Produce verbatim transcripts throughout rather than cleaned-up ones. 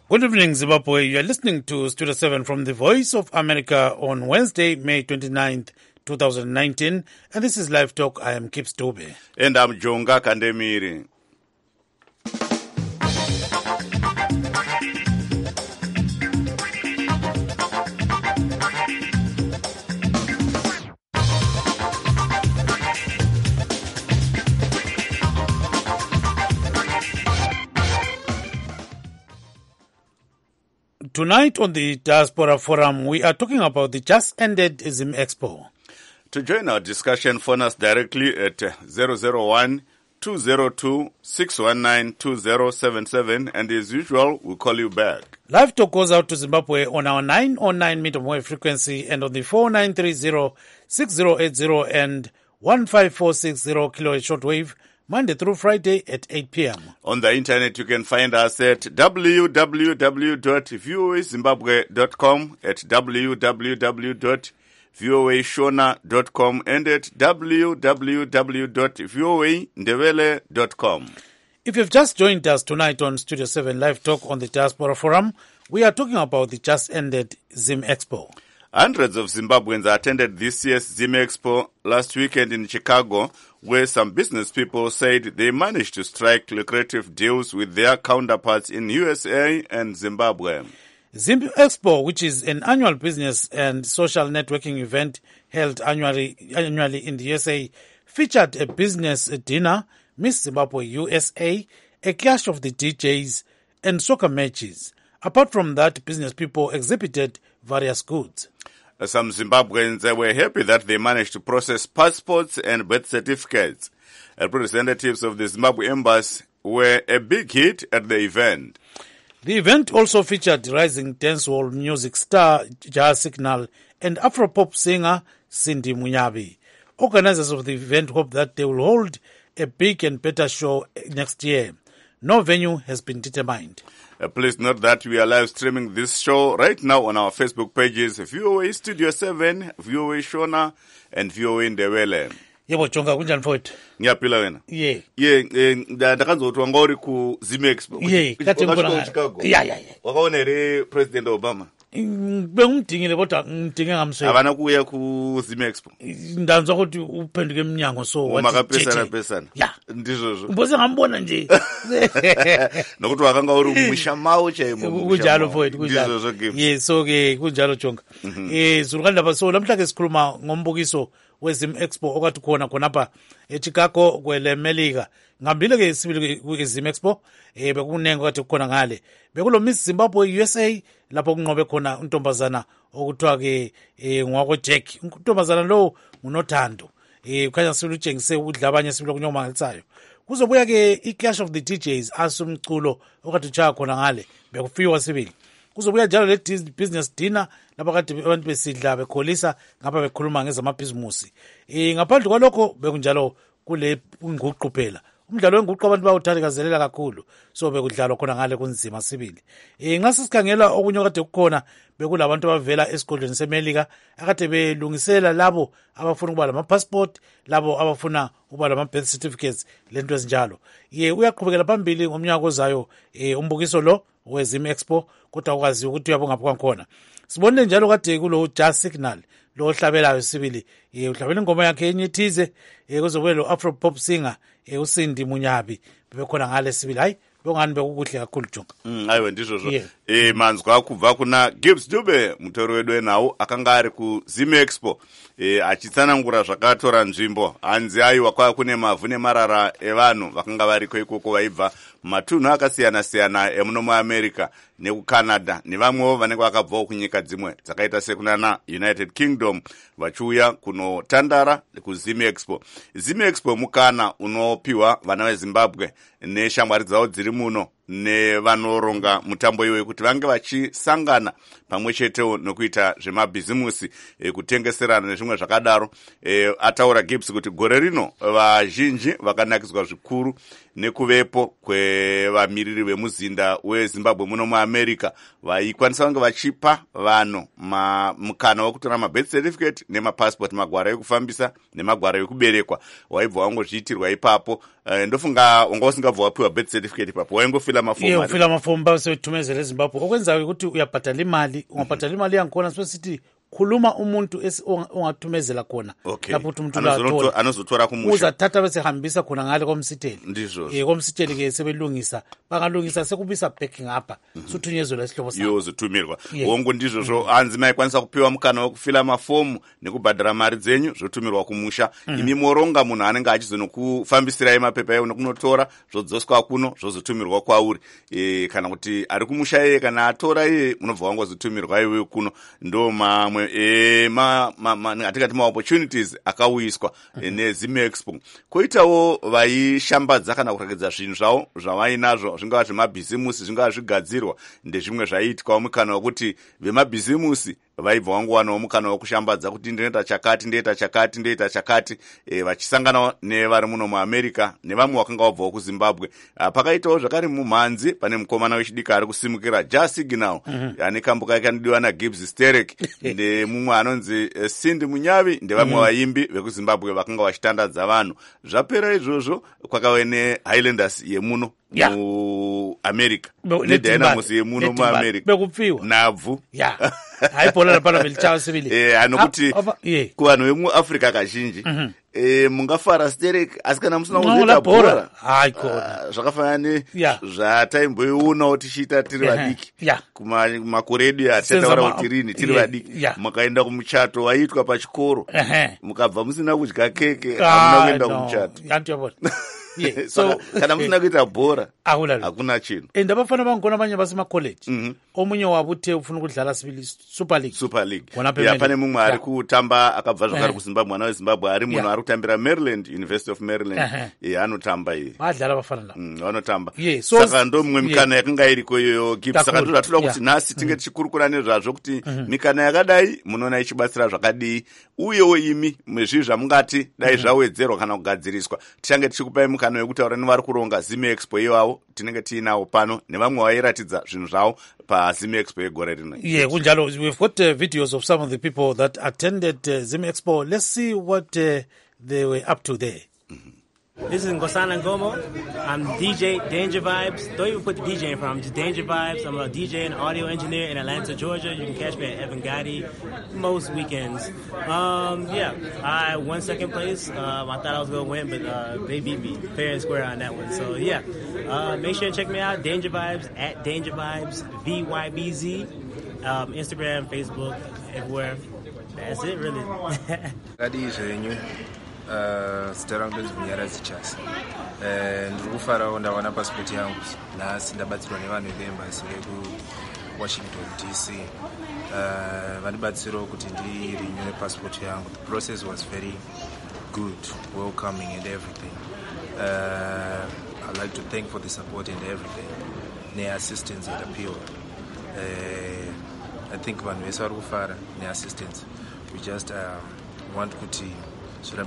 Good evening, Zimbabwe. You are listening to Studio seven from the Voice of America on Wednesday, May twenty-ninth, twenty nineteen. And this is Live Talk. I am Kips Tobe. And I'm Jonga Kandemiri. Tonight on the Diaspora Forum, we are talking about the just-ended Zim Expo. To join our discussion, phone us directly at zero zero one, two zero two, six one nine, two zero seven seven, and as usual, we'll call you back. Live Talk goes out to Zimbabwe on our nine oh nine meter wave frequency and on the four nine three zero, six zero eight zero and one five four six zero kilohertz shortwave, Monday through Friday at eight p.m. On the internet, you can find us at w w w dot v o a zimbabwe dot com, at w w w dot v o a shona dot com, and at w w w dot v o a ndebele dot com. If you've just joined us tonight on Studio seven Live Talk on the Diaspora Forum, we are talking about the just-ended Zim Expo. Hundreds of Zimbabweans attended this year's Zim Expo last weekend in Chicago, where some business people said they managed to strike lucrative deals with their counterparts in U S A and Zimbabwe. Zim Expo, which is an annual business and social networking event held annually annually in the U S A, featured a business dinner, Miss Zimbabwe U S A, a clash of the D Js, and soccer matches. Apart from that, business people exhibited various goods. Some Zimbabweans were happy that they managed to process passports and birth certificates. Representatives of the Zimbabwe Embassy were a big hit at the event. The event also featured rising dancehall music star Jazz Signal and Afropop singer Cindy Munyabi. Organizers of the event hope that they will hold a big and better show next year. No venue has been determined. Uh, please note that we are live streaming this show right now on our Facebook pages, V O A Studio seven, V O A Shona, and V O A Ndebele. Yebo Jonga kunjani mfowethu? Ngiyapila wena. Yeah. Yeah, ndakanzotwa ngori ku Zim Expo. Yeah, kathi ngibona Chicago. Yeah, yeah, yeah. Wakaona ere President Obama. Bengumdingile kodwa ngidinge ngamswe. Abana kuya ku Zim Expo. Ndanzwa ukuthi uphenduke eminyango so wathi makapesana pesana. Yeah. Ndizozvo. Mboze ngambona nje. Nokuthi wakanga uri mushamawo chayimo. Kunjalo mfowethu kunjalo. Ndizozvo gift. Yeah, so ke kunjalo Jonga. Eh Zulukandaba so namhla ke sikhuluma ngombukiso weZim Expo okwathi khona khonapha eChicago kwele Melika. Ngambile ke sibili kweZim Expo eh bekunenge kwathi khona ngale. Bekulo Miss Zimbabwe U S A lapho kunqobe khona untombazana okuthiwa ke ngwako Jack. Untombazana lo unothando. Eh ukhanya silutshengise udla abanye sibilo kunyomangalisayo. Kuzobuya ke iClash of the D Js asumculo okade uthaya khona ngale bekufiwa sibili. Kuzobuya njalo le business dinner lapha kade abantu besidla bekholisa ngapha bekhuluma ngezamabhizimusi. Eh ngaphandle kwalokho bekunjalo kule nguqu phela. Umdlalo wenguqu abantu bawuthandikazelela kakhulu. So bekudlalwa khona ngale kunzima sibili. Eh nxa sisikhangela okunye kade kukhona bekulabantu abavela esigodlweni seMelika akade belungisela labo abafuna ukuba lama passport, labo abafuna ukuba lama birth certificates lento ezinjalo. Ye uyaqhubekela phambili ngomnyaka ozayo eh umbukiso lo weZim Expo kodwa ukwazi ukuthi uyabonga kwakhona. Sibonile njalo kade kulo Jazz Signal lo ohlabelayo sibili eh uhlabela ingoma yakhe enyithize eh kuzobuye lo Afropop singer eh uCindy Munyabi bebekhona ngale sibili. Hayi bongani bekukuhle kakhulu Jonga. Mm ayiwe ndizozvo. Yeah. Eh manzwa kubva kuna Gibbs Dube mutori wedu enawo akanga ari ku Zim Expo eh achitsanangura zvakatora nzvimbo hanzi aiwa kwa kune mavhu nemarara evanhu vakanga variko ikoko vaibva matunhu akasiyana siyana emuno muAmerica nekuCanada nevamwewo vanenge vakabvawo kunyika dzimwe dzakaita sekunana United Kingdom vachiuya kunotandara kuZim Expo. Zim Expo mukana unopiwa vana veZimbabwe neshamwari dzavo dziri muno nevanoronga mutambo iwe kuti vange vachisangana pamwe chetewo nokuita zvemabhizimusi e, kutengeserana nezvimwe zvakadaro. E, ataura Gibbs kuti gore rino vazhinji vakanakiswa zvikuru nekuvepo kwevamiriri vemuzinda weZimbabwe muno muAmerica vaikwanisa vange vachipa vanhu mukana wekutora mabirth certificate nemapassport, magwara ekufambisa nemagwara ekuberekwa. Waibva wangozviitirwa ipapo. E, ndofunga wanga usingabva wapiwa birth certificate ipapo waingofila ufila mafomu yeah, ufila mafomu basethumezele eZimbabwe okwenzayo ukuthi uyabhadala imali ungabhadala imali yangikhona sithi khuluma umuntu ongathumezela khona lapho uthi umuntu lathola anozothora kumusha uzathatha bese hambisa khona ngale komsiteli ndizvo eh komsiteli ke sebelungisa bangalungisa sekubisa back ngapha suthunyezwe lesihlobo sakho yo zothumirwa wongo ndizvo zvo hanzi mai kwanisa kupiwa mukana wekufila mafomu nekubhadhara mari dzenyu zvotumirwa kumusha imi moronga munhu anenge achizonokufambisirai mapepa eyo nokunotora zvodzoswa kuno zvozotumirwa kwauri e, kana kuti ari kumusha iye kana atora iye munobva wangozotumirwa iwe kuno ndo mamwe e, ma, ma, ma, atingati maopportunities akauyiswa e, neZim Expo. Koitawo vaishambadza kana kurakidza zvinhu zvavo zvavainazvo zvingava zvemabhizimusi zvingava zvigadzirwa ndezvimwe zvaiitwa mukana wekuti vemabhizimusi vaibva wanguwanawo mukana wekushambadza kuti ndinoita chakati ndoita chakati ndoita chakati e, vachisangana nevari muno muamerica nevamwe vakanga vabvawo kuzimbabwe. Pakaitawo zvakare mumhanzi pane mukomana wechidiki ari kusimukira jasignal mm-hmm. ane kambo kake anodiwa naGibbs Sterek nemumwe anonzi uh, Cindy Munyavi ndevamwe mm-hmm. vaimbi vekuzimbabwe vakanga vachitandadza vanhu. Zvapera izvozvo kwakave neHighlanders yemuno yeah. muamerica nedynamos yemuno muamerica bekupfiwa nabvu yeah. haibhola lapana velichawa sibili eh anokuti yeah. kuvanhu vemuafrica kazhinji mm-hmm. eh mungafara Sterek asi kana musina no, kuzoita bhora hai kona uh, zvakafanana yeah. zvataimboiona tichiita tiri vadiki yeah. kuma makore edu atataura kuti rini tiri vadiki yeah. mukaenda kumuchato waiitwa pachikoro uh-huh. mukabva musina kudya keke hamuna kuenda no. kumuchato yantiyabona yeah. so kana musina kuita bhora hakuna hakuna chinhu and abafana bangona banye basemacollege mm-hmm. omunye wabuthe ufuna ukudlala sibili super league super league ya pane mumwe ari kutamba akabva zvakare kuZimbabwe mwana weZimbabwe ari munhu ari kutambira Maryland University of Maryland ye anotamba iye vadlala bafana lavo mm, vanotamba yeah. so, saka ndo mumwe mikana yeah. yakanga iriko iyoyo Gibbs saka ndo zvatoda kuti nhasi tinge tichikurukura nezvazvo kuti mikana yakadai munoona ichibatsira zvakadii uyewo imi mezvii zvamungati dai zvawedzerwa kana kugadziriswa tichange tichikupai mukana wekutaura nevari kuronga Zim Expo iwavo tinenge tiinawo pano nevamwe vairatidza zvinhu zvavo paZim Expo yegore rino. Yeah, kunjalo we've got uh, videos of some of the people that attended uh, Zim Expo. Let's see what uh, they were up to there. Mm-hmm. This is Ngosana Ngomo. I'm D J Danger Vibes. Don't even put the D J in front. I'm just Danger Vibes. I'm a D J and audio engineer in Atlanta, Georgia. You can catch me at Evan Gotti most weekends. Um, yeah, I won second place. Um, I thought I was going to win, but uh, they beat me fair and square on that one. So, yeah, uh, make sure and check me out. Danger Vibes, at Danger Vibes, V Y B Z. Um, Instagram, Facebook, everywhere. That's it, really. Uh, zita rangu ndezvinyaradzi chasi uh, ndiri kufarawo ndawana pasipoti yangu nhasi ndabatsirwa nevanhu veembasi vekuwashington D C uh, vandibatsirawo kuti ndirinyore pasipoti yangu. The process was very good, welcoming and everything. uh, I'd like to thank for the support and everything neassistance and appeal. uh, I think vanhu vese vari kufara neassistance. We just um, want kuti My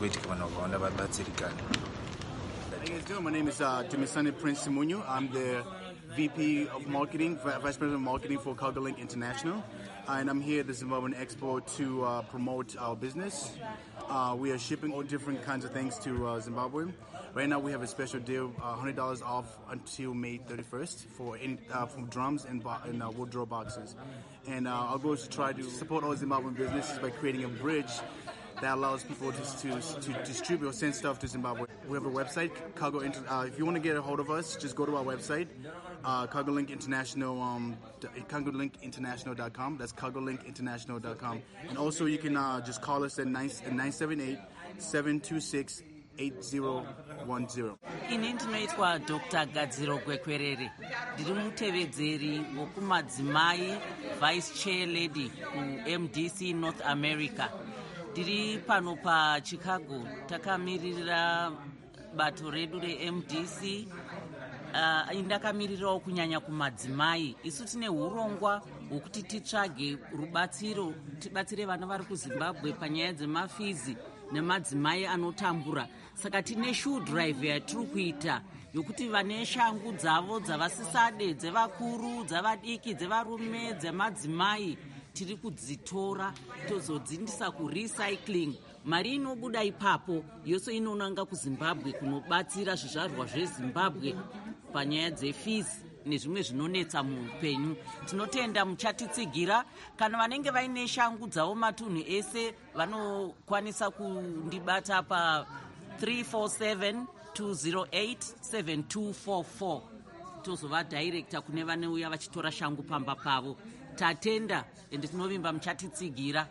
name is uh, Jimisani Prince Simunyu. I'm the V P of Marketing, Vice President of Marketing for CargoLink International. And I'm here at the Zimbabwean Expo to uh, promote our business. Uh, we are shipping all different kinds of things to uh, Zimbabwe. Right now we have a special deal, uh, one hundred dollars off until May thirty-first for in, uh, from drums and, bo- and uh, wardrobe boxes. And uh, our goal is to try to support all Zimbabwean businesses by creating a bridge that allows people to, to, to distribute or send stuff to Zimbabwe. We have a website, Cargo. Inter- uh, if you want to get a hold of us, just go to our website, uh, CargoLink International, um, CargoLink International dot com. That's CargoLink International dot com. And also you can uh, just call us at nine seven eight, seven two six, eight zero one zero. Ini ndinoitwa Doctor Gadziro Gwekwerere. Ndiri mutevedzeri wokumadzimai Vice Chair Lady ku M D C North America. Tiri pano pa Chicago takamirira bato redu reM D C. Uh, indakamirirawo kunyanya kumadzimai. Isu tine urongwa hwokuti titsvage rubatsiro tibatsire vana vari kuZimbabwe panyaya dzemafizi nemadzimai anotambura. Saka tine shoe drive yatiri kuita yokuti vane shangu dzavo dzavasisade, dzevakuru, dzavadiki, dzevarume, dzemadzimai tiri kudzitora tozodzindisa kurecycling. Mari inobuda ipapo yose inonanga kuZimbabwe kunobatsira zvizvarwa zveZimbabwe panyaya dzefees nezvimwe zvinonetsa muupenyu. Tinotenda muchatitsigira. Kana vanenge vaine shangu dzavo matunhu ese vanokwanisa kundibata pa three four seven two zero eight seven two four four. Tozova director kune vaneuya vachitora shangu pamba pavo. Tatenda ende tinovimba muchatitsigira.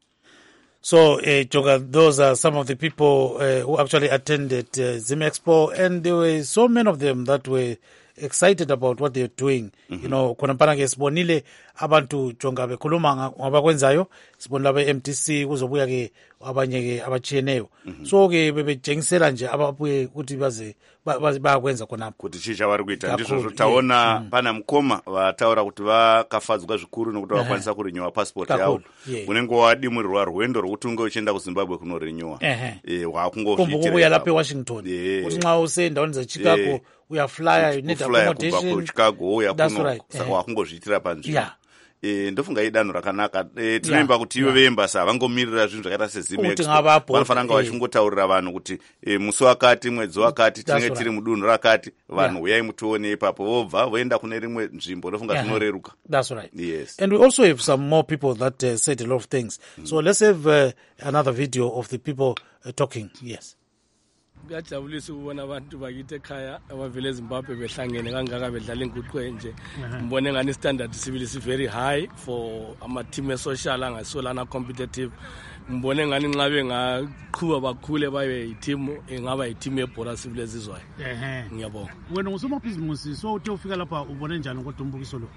So, uh, Joga, those are some of the people uh, who actually attended uh, Zim Expo, and there were so many of them that were excited about what they're doing. Mm-hmm. You know, khona mpana ke sibonile abantu Jonga bekhuluma ngabakwenzayo, sibonile abe M D C kuzobuya ke abanye ke abachiyeneyo. So ke bebejengisela nje ababuye ukuthi baze bayakwenza khona kuti chicha vari kuita ndizvo taona pana mukoma vataura kuti vakafadzwa zvikuru nokuti vakwanisa kurenewa passport yavo. Unenge wadimurirwa rwendo rwokuti unge uchienda kuZimbabwe kunorenewa. Eh wakungozviitira kubuya lapha eWashington. Kuti nxa usendawoni zaChicago uyaflya, you need accommodation. Chicago uya kuno saka wakungozviitira panzvimbo. Eh ndofunga idanho rakanaka. Eh tinomba kuti iwe veembasi avangomirira zvinhu zvakaita seZim Expo. Vanofanira kunge vachingotaurira vanhu kuti musi wakati mwedzi wakati tinenge tiri mudunhu rakati vanhu uyai mutione ipapo vobva voenda kune rimwe nzvimbo. Ndofunga zvinoreruka. That's right. Yes. And we also have some more people that uh, said a lot of things. Mm. So let's have uh, another video of the people uh, talking. Yes. Kuyajabulisa ukubona abantu bakithi ekhaya abavela eZimbabwe behlangene kangaka bedlala inguqu nje. Ngibone ngani standard civil is very high for ama team social angasolana competitive. Ngibone ngani nxabe ngaqhuba bakhule baye i-team engaba i-team yebhola civil ezizwayo. Ehe. Ngiyabonga. Wena ngusomabhizinisi, so uthe ufika lapha ubone njani kodwa umbukiso lo?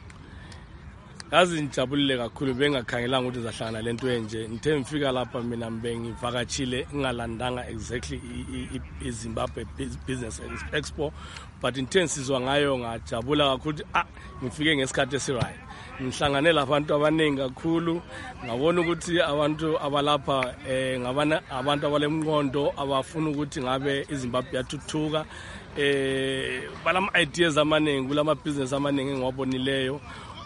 Yazi ngijabulile kakhulu bengakhangelanga ukuthi zahlangana lento enje. Ngithe ngifika lapha mina bengivakatshile ngalandanga exactly iZimbabwe Business Expo, but intensizwa ngayo ngajabula kakhulu. Ah ngifike ngesikhathi esiright. Ngihlangane labantu abaningi kakhulu, ngabona ukuthi abantu abalapha eh ngabana abantu abalemnqondo abafuna ukuthi ngabe iZimbabwe yathuthuka. Eh balama ideas amaningi kulama business amaningi engiwabonileyo.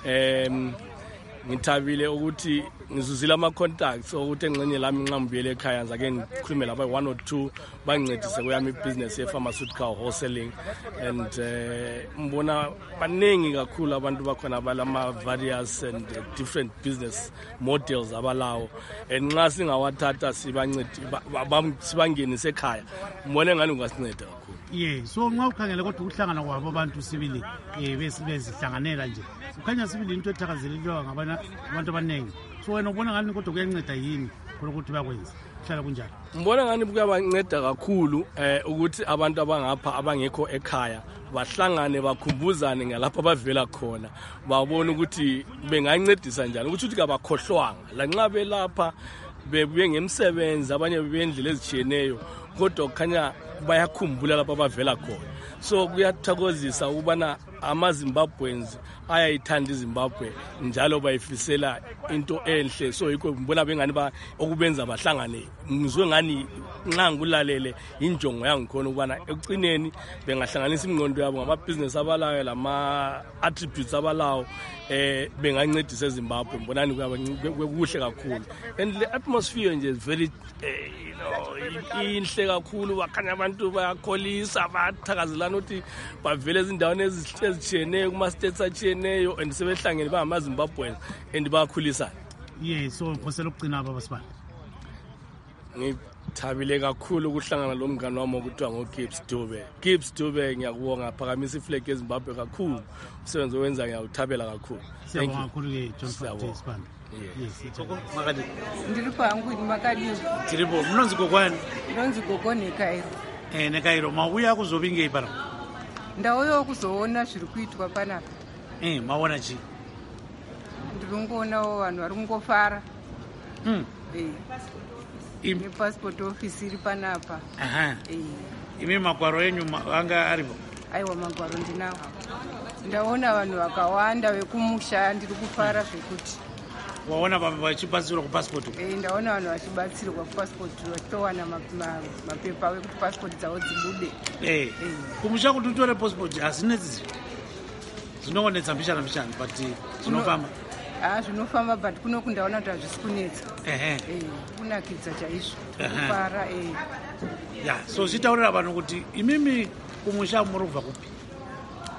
Um ngithabile ukuthi ngizuzile ama contacts ukuthi engxenye lami nqambuyele ekhaya ngizake ngikhulume laba one or two bangincedise kuyami business ye pharmaceutical wholesaling, and mbona baningi kakhulu abantu bakhona balama various and uh, different business models abalawo, and nxa singawathatha sibancedi sibangenise ekhaya mbone ngani ungasinceda kakhulu. Yeah, so nxa ukhangele kodwa ukuhlangana kwabo abantu sibili eh bezihlanganela nje ukhanya sibili into ethakazelelwa ngabana abantu abaningi, so wena ubona ngani kodwa kuyanceda yini khona ukuthi bakwenze hlala kunjalo? Mbona ngani kuyabanceda kakhulu eh ukuthi abantu abangapha abangekho ekhaya bahlangane bakhumbuzane ngalapha bavela khona, babone ukuthi bengancedisa njani, ukuthi ukuthi kabakhohlwanga la nxa belapha bebuye ngemsebenzi abanye bebendlela ezichiyeneyo kodwa kukhanya bayakhumbula lapha bavela khona. So kuyathokozisa ukubana amaZimbabweans ayayithanda iZimbabwe njalo bayifisela into enhle, so yikho ngibona bengani ba okubenza bahlangane. Ngizwe ngani nxa ngilalele injongo yangikhona ukubana ekucineni bengahlanganisa ingqondo yabo ngamabusiness abalayo lama attributes abalawo eh bengancedisa eZimbabwe. Mbonani kuhle kakhulu, and the atmosphere nje is very eh, you know inhle kakhulu, bakhanya abantu bayakholisa bathakazelana ukuthi bavele ezindaweni ezichiyeneyo kuma states achiyeneyo and sebehlangene bangamaZimbabweans and bayakhulisa. Yeah, so ngosela ukugcina aba basibani. Ngithabile kakhulu ukuhlangana lo mngane wami okuthiwa ngoGibbs Dube. Gibbs Dube ngiyakubonga, phakamisa iflag eZimbabwe kakhulu, umsebenzi owenza ngiyawuthabela kakhulu. Siyabonga kakhulu ke John Sibanda. Yes. Makadi. Ndiri pangu ni Makadi. Tiripo munonzi kokwani? Ndonzi gogo neKairo. Eh neKairo mauya kuzobinge ipara. Ndauya kuzoona zviri kuitwa panapa. Eh maona chi? Ndiri ngoonawo vanhu vari kungofara. Mm. Eh. Ine passport office iri panapa. Aha. Eh. Imi magwaro enyu anga aripo? Aiwa magwaro ndinawo. Ndaona vanhu vakawanda vekumusha, ndiri kufara zvekuti. Waona baba vachibatsirwa ku passport? Eh ndaona vanhu vachibatsirwa ku passport vachitowana mapepa ekuti passport dzavo dzibude. Eh. Kumusha kuti utore passport asinetsi. Zvinongonetsa mbishana mbishana but zvinofamba. Ah zvinofamba but kuno kundaona kuti hazvisi kunetsa. Ehe. Eh kunakidza chaizvo. Kufara eh. Ya, so zvitaurira vanhu kuti imimi kumusha muri kubva kupi?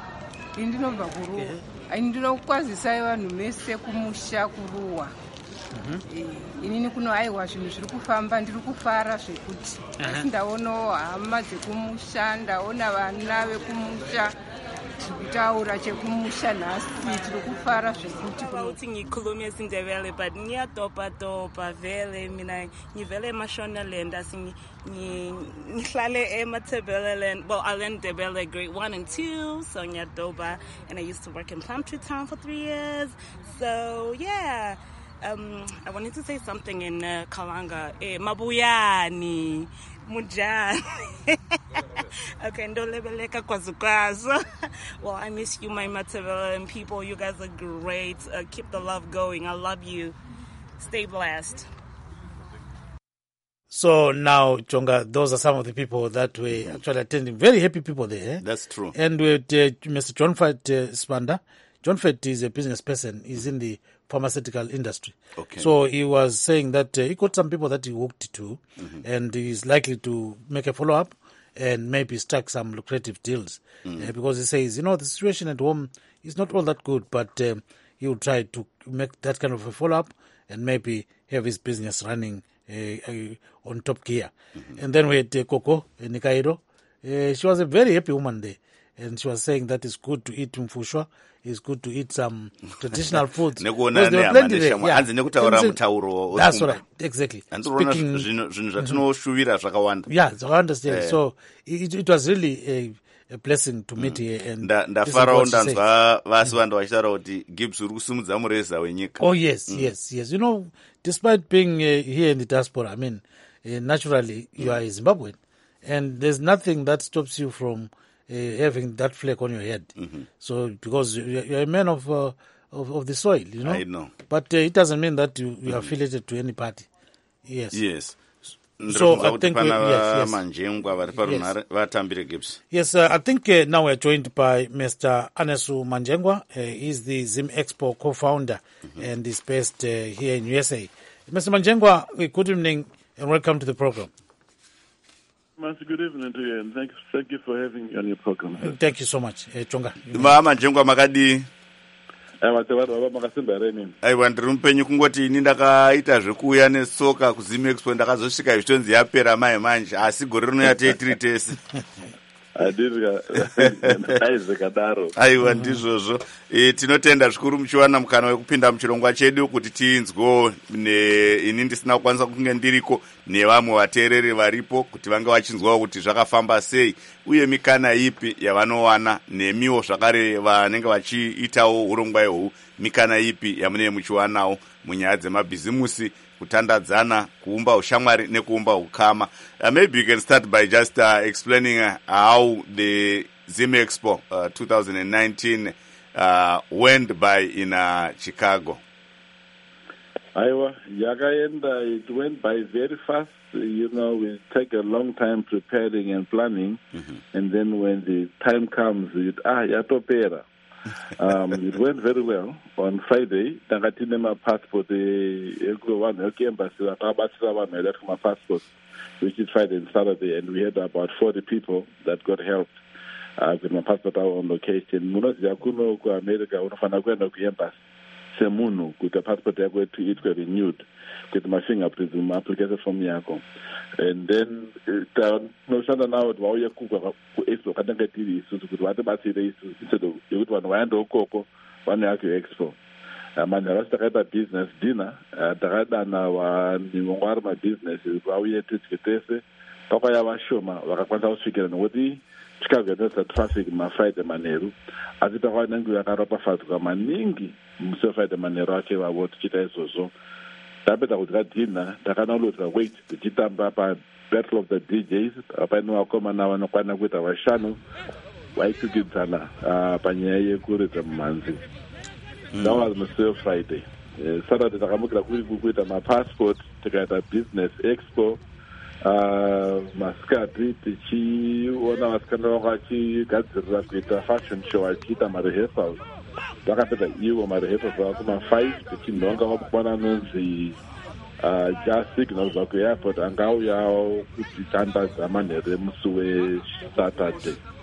indinobva kuruwa ndinokwazisai vanhu mese kumusha kuruwa. Inini kuno aiwa zvinhu zviri kufamba ndiri kufara zvekuti asi ndaonawo hama dzekumusha ndaona vana vekumusha tikutaura chekumusha nhasi tiri kufara zvekuti kuti ngikhulume isindebele but ngiyadobhadobha vele mina ngivele eMashonaland asi ngihlale eMatabeleland. Well, I learned Ndebele grade one and two, so ngiyadobha, and I used to work in Plumtree Town for three years. So yeah. Um, I wanted to say something in uh, Kalanga. Eh, Mabuyani, Mujani. Okay, ndolebeleka kwazukwazo. Well, I miss you, my Matabeleland people. You guys are great. Uh, keep the love going. I love you. Stay blessed. So now, Chonga, those are some of the people that were actually attending. Very happy people there. Eh? That's true. And with uh, Mister John Fett uh, Spanda. John Fett is a business person. He's in the pharmaceutical industry. Okay. So he was saying that uh, he got some people that he worked to, mm-hmm. and he's likely to make a follow-up and maybe strike some lucrative deals. Mm-hmm. Uh, because he says, you know, the situation at home is not all that good, but um, he will try to make that kind of a follow-up and maybe have his business running uh, uh, on top gear. Mm-hmm. And then we had uh, Coco uh, Nikairo. Uh, she was a very happy woman there. And she was saying that it's good to eat mfushwa, it's good to eat some traditional foods. Because there were plenty there. Yeah. That's right, exactly. Speaking, mm-hmm. Yeah, so I understand. Yeah. So it, it was really a, a blessing to meet mm. here. And oh, yes, mm. yes, yes. You know, despite being uh, here in the diaspora, I mean, uh, naturally, you are a Zimbabwean. And there's nothing that stops you from Uh, having that flag on your head. Mm-hmm. So because you're a man of, uh, of of the soil, you know. I know. But uh, it doesn't mean that you, you are affiliated to any party. Yes. Yes. So I think we, yes, yes. Yes, uh, I think uh, now we're joined by Mister Anesu Manjengwa. Uh, he's the Zim Expo co-founder mm-hmm. and is based uh, here in U S A. Mister Manjengwa, good evening and welcome to the program. Good evening to you, and thank, thank you for having me on your program. Thank you so much, uh, Chonga. Mama Jengwa Makadi. aiwa ndiri mupenyu kungoti ini ndakaita zvekuuya nesoka kuZim Expo ndakazosvika zvitonzi yapera mai manje asi gore rino yatei tiri tese. Aiwa ndizvozvo. E, tinotenda zvikuru muchiwana mukana wekupinda muchirongwa chedu kuti tinzwo ini ndisina kukwanisa kunge ndiriko nevamwe vateereri varipo kuti vange vachinzwawo kuti zvakafamba sei uye mikana ipi yavanowana nemiwo zvakare vanenge vachiitawo urongwa ihwohwu mikana ipi yamunenge muchiwanawo munyaya dzemabhizimusi kutandadzana kuumba ushamwari nekuumba ukama. Uh, maybe you can start by just uh, explaining uh, how the Zim Expo uh, twenty nineteen uh, went by in uh, Chicago. Aiwa, yakaenda, it went by very fast. You know, we take a long time preparing and planning, mm-hmm. and then when the time comes, it, ah, yatopera. um, it went very well. On Friday, Tangatine my passport, the one embassy, my passport, which is Friday and Saturday, and we had about forty people that got helped uh, with my passport on location. Muno yakuno ku America, unofana kwenda ku embassy. Semunu, with the passport yako to it got renewed, with my fingerprints, my application form yako. And then no shanda now it wauya kuka ku expo kana ngati isu kuti vate batsire isu instead of yekuti vanhu vaenda ukoko vane yako expo. Manje vakatakaita business dinner takadana vanhu ma business vauye titiketese pakauya vashoma vakakwanisa kusvikira nokuti Chicago nesa traffic ma Friday manheru asi takwanenge yakaropafadzwa maningi musi Friday manheru ake vavo tichita izvozvo. Tapedza kudya dinner takanalotsa wait tichitamba pa battle of the D Js paine vakomana vanokwana kuita vashanu vaitukidzana panyaya yekuridza mumhanzi. That was Monsieur Friday. Uh, Saturday takamukira kuri kuita mapassport tikaita business expo uh, masikati tichiona vasikana vangu vachigadzirira kuita fashion show vachiita marehearsals. Vakapedza ivo marehearsals vava kuma-five tichinhonga vamukwana anonzi ja signal vakuairport angauyawo kuti tandadza manheru emusi weSaturday.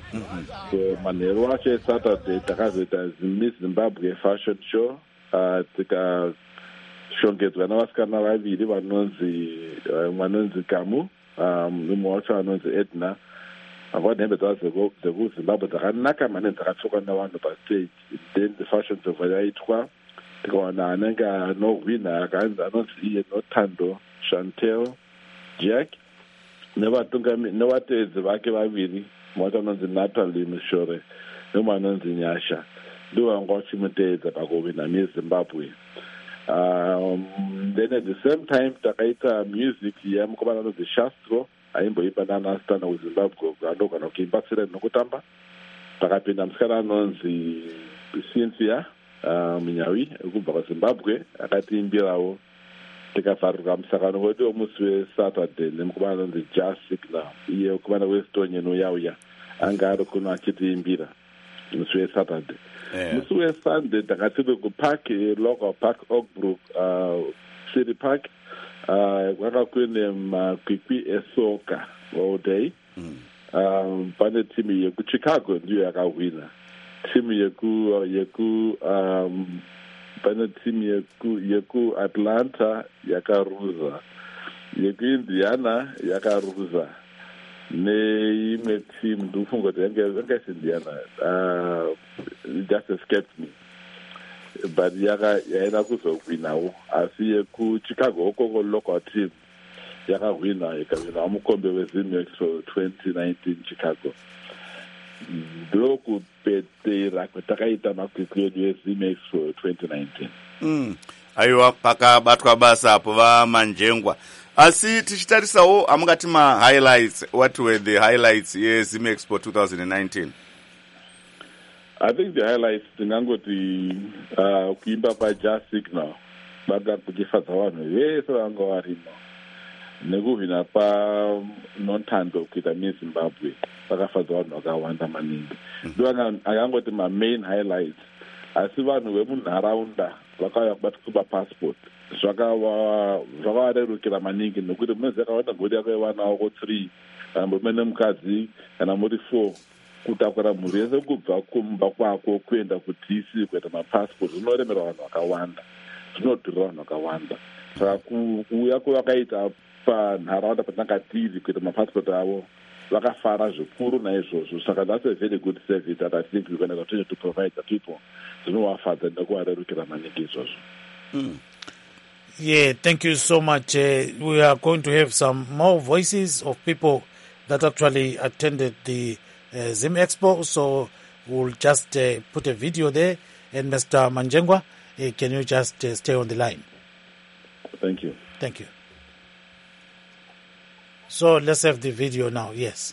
So manheru wacho esaturday takazoita miss Zimbabwe fashion show uh, tikashongedzwa navasikana vaviri vanonzi uh, vanonzi Kamu um, umwe wacho anonzi Edna. Ava nhembe dzavo dzekuzimbabwe dzakanaka maningi dzakapfekwa navanhu pastage. Then the fashion show yaitwa tikawana anenge anohwina akanzi anonzi iye Nothando Chantel Jack nevateedzi vake vaviri mumwe anonzi Natalie Mishore nemumwe anonzi Nyasha ndivo vanga vachimuteedza pakuhwina Miss Zimbabwe. Um, then at the same time takaita music yemukomana anonzi Shastro aimboimba naanasikana kuzimbabwe andogona kuimba sire nokutamba. Pakapinda musikana anonzi Cynthia uh, Munyawi ekubva kwaZimbabwe akatiimbirawo. Tikavharuka musakano wedu wemusi wesaturday nemukomana anonzi Jazz Signal iye mukomana weStonye noyauya anga ari kuno achitiimbira musi wesaturday. Musi wesunday takatiri kupark local park Oakbrook uh, City Park kwaka uh, kune makwikwi esoka all day. Mm. Um, pane timu yekuChicago ndiyo yakahwina. Timu yeku yeku um, pane timu yeku yeku Atlanta yakaruza. Yeku Indiana yakaruza. Neimwe timu ndofunga kuti yanga yanga Indiana. Uh, just escaped me. But yaka yaenda kuzokwinawo asi yekuChicago okoko local team yakahwina ikawina mukombe weZim Expo twenty nineteen Chicago. Ndokupetera kwetakaita makwikwi edu eZim Expo twenty nineteen. Mm. Aiwa pakabatwa basa apo vamanjengwa. Asi tichitarisawo amungati ma highlights. What were the highlights yeZim Expo twenty nineteen? I think the highlights ndingangoti uh, kuimba paJazz Signal baga kuchifadza vanhu vese vanga varimo nekuhwina kwaNothando kuita Miss Zimbabwe pakafadza vanhu vakawanda maningi. Ndo akangoti ma-main highlights asi vanhu vemunharaunda vakauya kubata kuba passport zvakavarerukira maningi nekuti munezi yakawanda ngoti yakaiwanawo ko three kana mumene mukadzi kana muri four kutakura mhuri yese kubva kumba kwako kuenda kuD C kuita mapassport zvinoremera vanhu vakawanda zvinodhurira vanhu vakawanda saka kuuya kwavakaita panharaunda patingatiri kuita mapassport avo vakafara zvikuru naizvozvo saka that's a very good service that I think we're going to continue to provide the people zvinovafadza nekuvarerukira maningi izvozvo. Mm. Yeah, thank you so much. Uh, we are going to have some more voices of people that actually attended the Uh, Zim Expo, so we'll just uh, put a video there. And Mister Manjengwa, uh, can you just uh, stay on the line? Thank you. Thank you. So let's have the video now. Yes.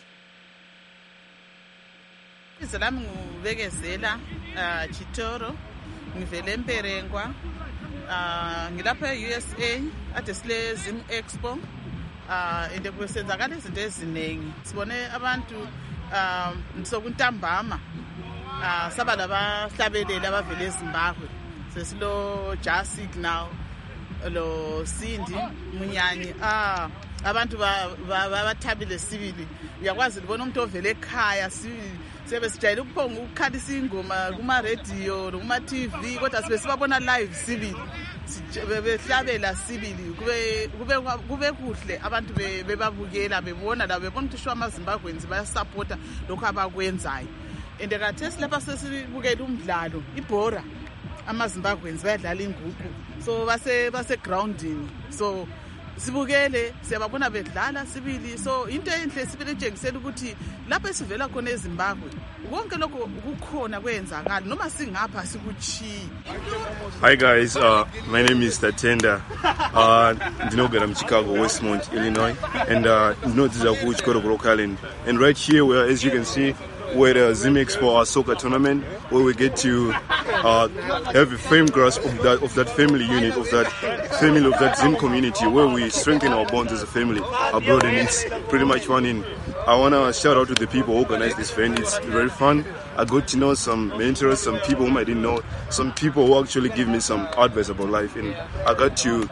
Izalami ngubekezela Chitoro ngivele eMperengwa ngilapha e-U S A ade sile Zim Expo ende kusenzakala izinto eziningi sibone abantu um sokuntambama ah saba labahlabeleli abavele eZimbabwe sesilo Jazz Signal lo Cindy Munyanyi ah abantu babathabile sibili uyakwazi libona umuntu ovele ekhaya sibili sebe sijayele ukuphonga ukukhalisa ingoma kuma radio kuma T V kodwa sibe sibabona live sibili behlabela sibili kube kube kube kuhle abantu bebabukela bebona la bebona ukuthi shwa amaZimbabweans bayasupporta lokho abakwenzayo ende kathesi lapha sesibukela umdlalo ibhora amaZimbabweans bayadlala ingugu so base base grounding so sibukele siyababona bedlala sibili so into enhle sibili entshengisela ukuthi lapha esivela khona eZimbabwe konke lokho ukukhona kwenzakala noma singapha sikuchi. Hi guys, uh, my name is Tatenda. Uh, ndinogara mu Chicago, Westmont, Illinois, and uh, ndinodzidza ku Chikoro Rock Island. And right here, where as you can see, we're at Zim Expo, our soccer tournament, where we get to uh, have a firm grasp of that of that family unit, of that family, of that Zim community, where we strengthen our bonds as a family abroad, and it's pretty much fun. And I want to shout out to the people who organized this event. It's very fun. I got to know some mentors, some people whom I didn't know, some people who actually give me some advice about life, and I got to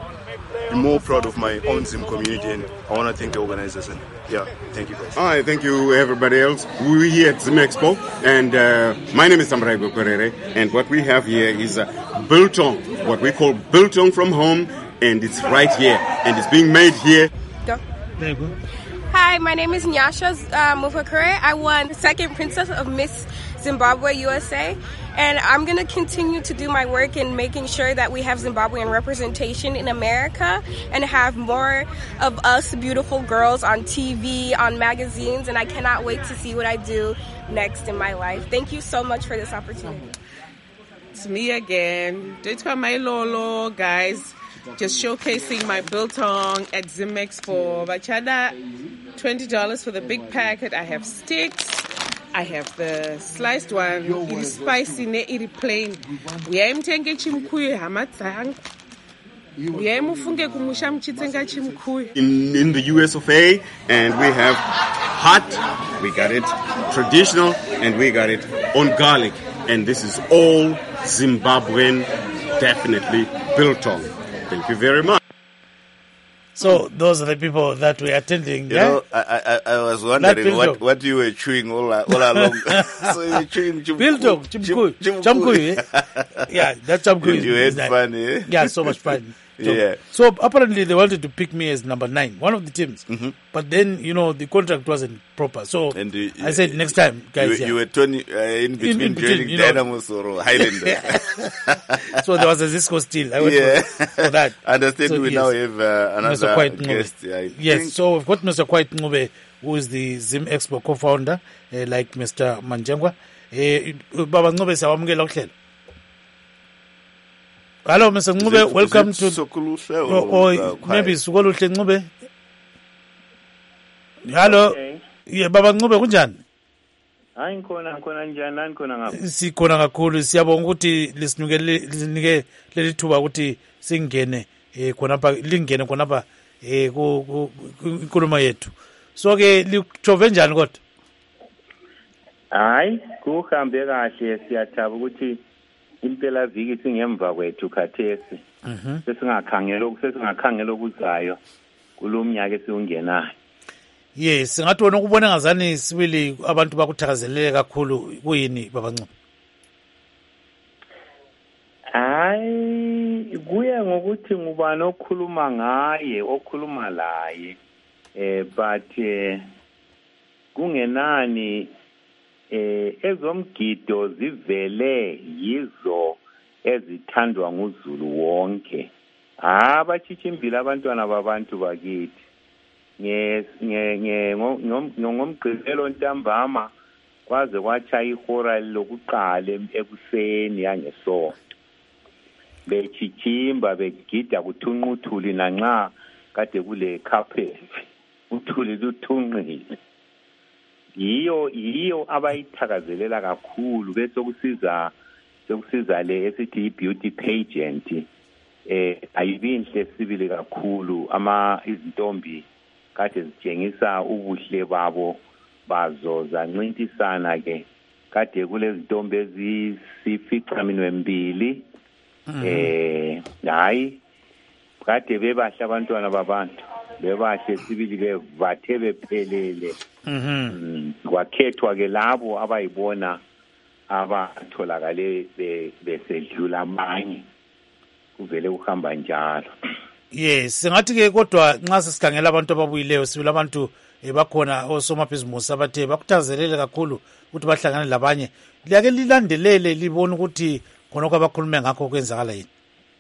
be more proud of my own Zim community, and I want to thank the organizers. And yeah, thank you guys. Hi, thank you everybody else. We're here at Zim Expo, and uh, my name is Samrai Gwekwere, and what we have here is uh, biltong, what we call biltong from home, and it's right here, and it's being made here. Go. Hi, my name is Nyasha uh, Mufakure. I won the second Princess of Miss Zimbabwe U S A, and I'm going to continue to do my work in making sure that we have Zimbabwean representation in America and have more of us beautiful girls on T V, on magazines, and I cannot wait to see what I do next in my life. Thank you so much for this opportunity. It's me again. Dita Mailolo, guys. Just showcasing my biltong at Zim Expo. Bachada, twenty dollars for the big packet. I have sticks. I have the sliced one. It is spicy, it is plain. We are mtenge chimkuyu hamatzang. We are mufunge kumusha mchitsenga chimkuyu. In in the U S of A, and we have hot, we got it traditional, and we got it on garlic. And this is all Zimbabwean, definitely biltong. Thank you very much. So those are the people that we're attending. You yeah? know, I, I, I was wondering what, what you were chewing all, all along. So you were chewing biltong, chimkuyu, chimkuyu. Yeah, that's chimkuyu. You had fun, eh? Yeah, so much fun. So, yeah. So apparently they wanted to pick me as number nine, one of the teams. Mm-hmm. But then, you know, the contract wasn't proper. So and the, I said, next time, guys. You, yeah. you were turning, uh, in between, in, in between joining you Dynamos or Highlander. So there was a Zisco still. I went yeah. for, for that. I understand so, we yes. now have uh, another guest. I yes, think. So we've got Mister Kwait Ngube, who is the Zim Expo co-founder, uh, like Mister Manjengwa. Uh, Baba Ngube sawamukela kuhlela. Hello, Mister Ngube, it, welcome to... Sokuluhle or, or uh, maybe Sukoluhle Ngube. Hello. Okay. Yeah, Baba Ngube, kunjani? Hayi ngikhona ngikhona njani nani khona ngapha? Sikhona kakhulu, siyabonga ukuthi lisinike linike leli thuba ukuthi singene eh khonapha lingene khonapha eh ku inkulumo yethu. So ke lichove njani kodwa? Hayi, kuhambe kahle siyathaba ukuthi impela viki singemva kwethu khathesi. Mhm. Sesingakhangela sesingakhangela okuzayo kulomnyaka esiungenayo. Yes, singathi wona ukubona ngazani sibili abantu bakuthakazelele kakhulu kuyini baba Ncube? Hayi, kuya ngokuthi ngubani okhuluma ngaye, okhuluma laye. Eh but eh kungenani eh ezomgido zivele yizo ezithandwa nguZulu wonke. Ah bachichimbila abantwana babantu bakithi. Nge nge ngomgqibelo ntambama kwaze kwacha ihora lokuqala ekuseni yangesonto. Bechichimba begida kuthunquthuli nanxa kade kule carpet. Uthuli luthunqile. Yiyo yiyo abayithakazelela kakhulu bese kusiza sokusiza le esithi beauty pageant eh ayibinhle sibili kakhulu ama izintombi kade zitshengisa ubuhle babo bazo zancintisana ke kade kulezi ntombi ezisifica minwe mbili eh hayi kade bebahle abantwana babantu bebahle sibili ke vathe bephelele mhm kwakhethwa ke labo abayibona abatholakale besedlula amanye kuvele uhamba njalo. Yes, singathi ke kodwa nxa sisikhangela abantu ababuyileyo sibila abantu bakhona osomabhizimusi abathe bakuthazelele kakhulu ukuthi bahlangane labanye. Liyake lilandelele libone ukuthi khonokho abakhulume ngakho kwenzakala yini.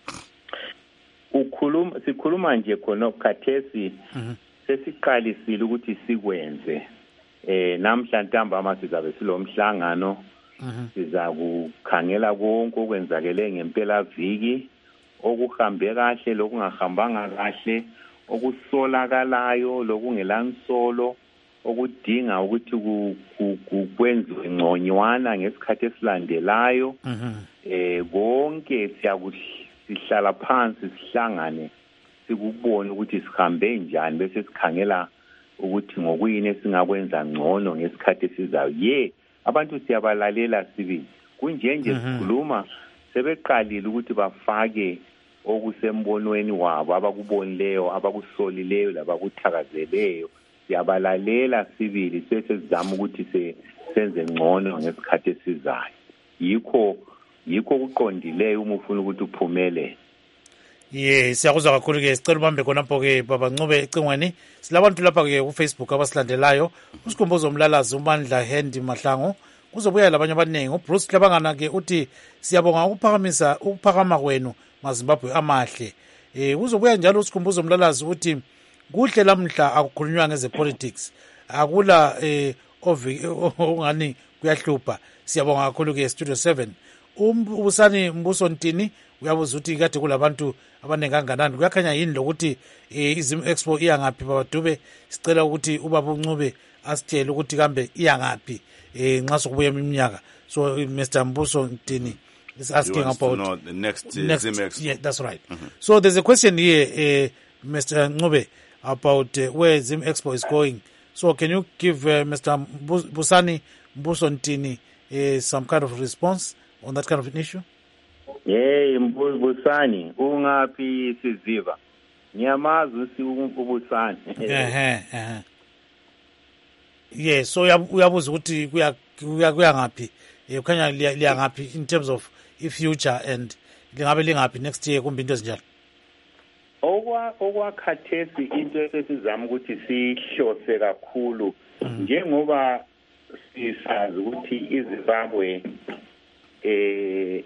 Ukhuluma sikhuluma nje khona khathesi sesiqalisile ukuthi sikwenze. Eh namhla ntambama sizabe silomhlangano. Siza kukhangela konke okwenzakele ngempela viki. Okuhambe kahle lokungahambanga kahle okusolakalayo lokungelansolo okudinga ukuthi kwenziwe ngconywana ngesikhathi esilandelayo eh konke siyakuhlala phansi sihlangane sikubone ukuthi sihambe njani bese sikhangela ukuthi ngokuyini esingakwenza ngcono ngesikhathi esizayo ye abantu siyabalalela sibili kunjenje sikhuluma sebeqalile ukuthi bafake okusembonweni wabo abakubonileyo abakusolileyo labakuthakazeleyo siyabalalela sibili sese sizama ukuthi senze ngcono ngesikhathi esizayo yikho yikho kuqondileyo uma ufuna ukuthi uphumelele. Ye siyakuzwa kakhulu ke sicela ubambe khonapho ke baba Ncube ecingweni silabantu lapha ke ku Facebook abasilandelayo usikhumbuzo umlalazi uMandla Hendi Mahlango kuzobuya labanye abaningi uBruce Labangana ke uthi siyabonga ukuphakamisa ukuphakama kwenu maZimbabwe amahle eh kuzobuya njalo usikhumbuzo umlalazi uthi kuhle lamhla akukhulunywa ngeze politics akula eh ongani kuyahlupha siyabonga kakhulu ke Studio seven ubusani Mbuso Ntini uyabuza ukuthi kade kulabantu abaningi kanganani kuyakhanya yini lokuthi iZim Expo iya ngaphi baba Dube sicela ukuthi ubaba uNcube asitshele ukuthi kambe iya ngaphi eh nxa sokubuya iminyaka so Mister Mbuso Ntini is asking about the next, uh, next Zim Expo. Yeah, that's right. Mm-hmm. So there's a question here uh, Mister Ncube about uh, where Zim Expo is going. So can you give uh, Mister Busani Mbuso Ntini uh, some kind of response on that kind of an issue? Hey Mbusani ungaphi siziva ngiyamazi usi ubusani ehe ehe yeah so uyabuza ukuthi kuya kuya ngaphi ukhanya liya ngaphi in terms of i future and lingabe lingaphi next year kumbe into ezinjalo okwa okwakhathesi into esizama ukuthi sihlose kakhulu njengoba sisazi ukuthi iZimbabwe eh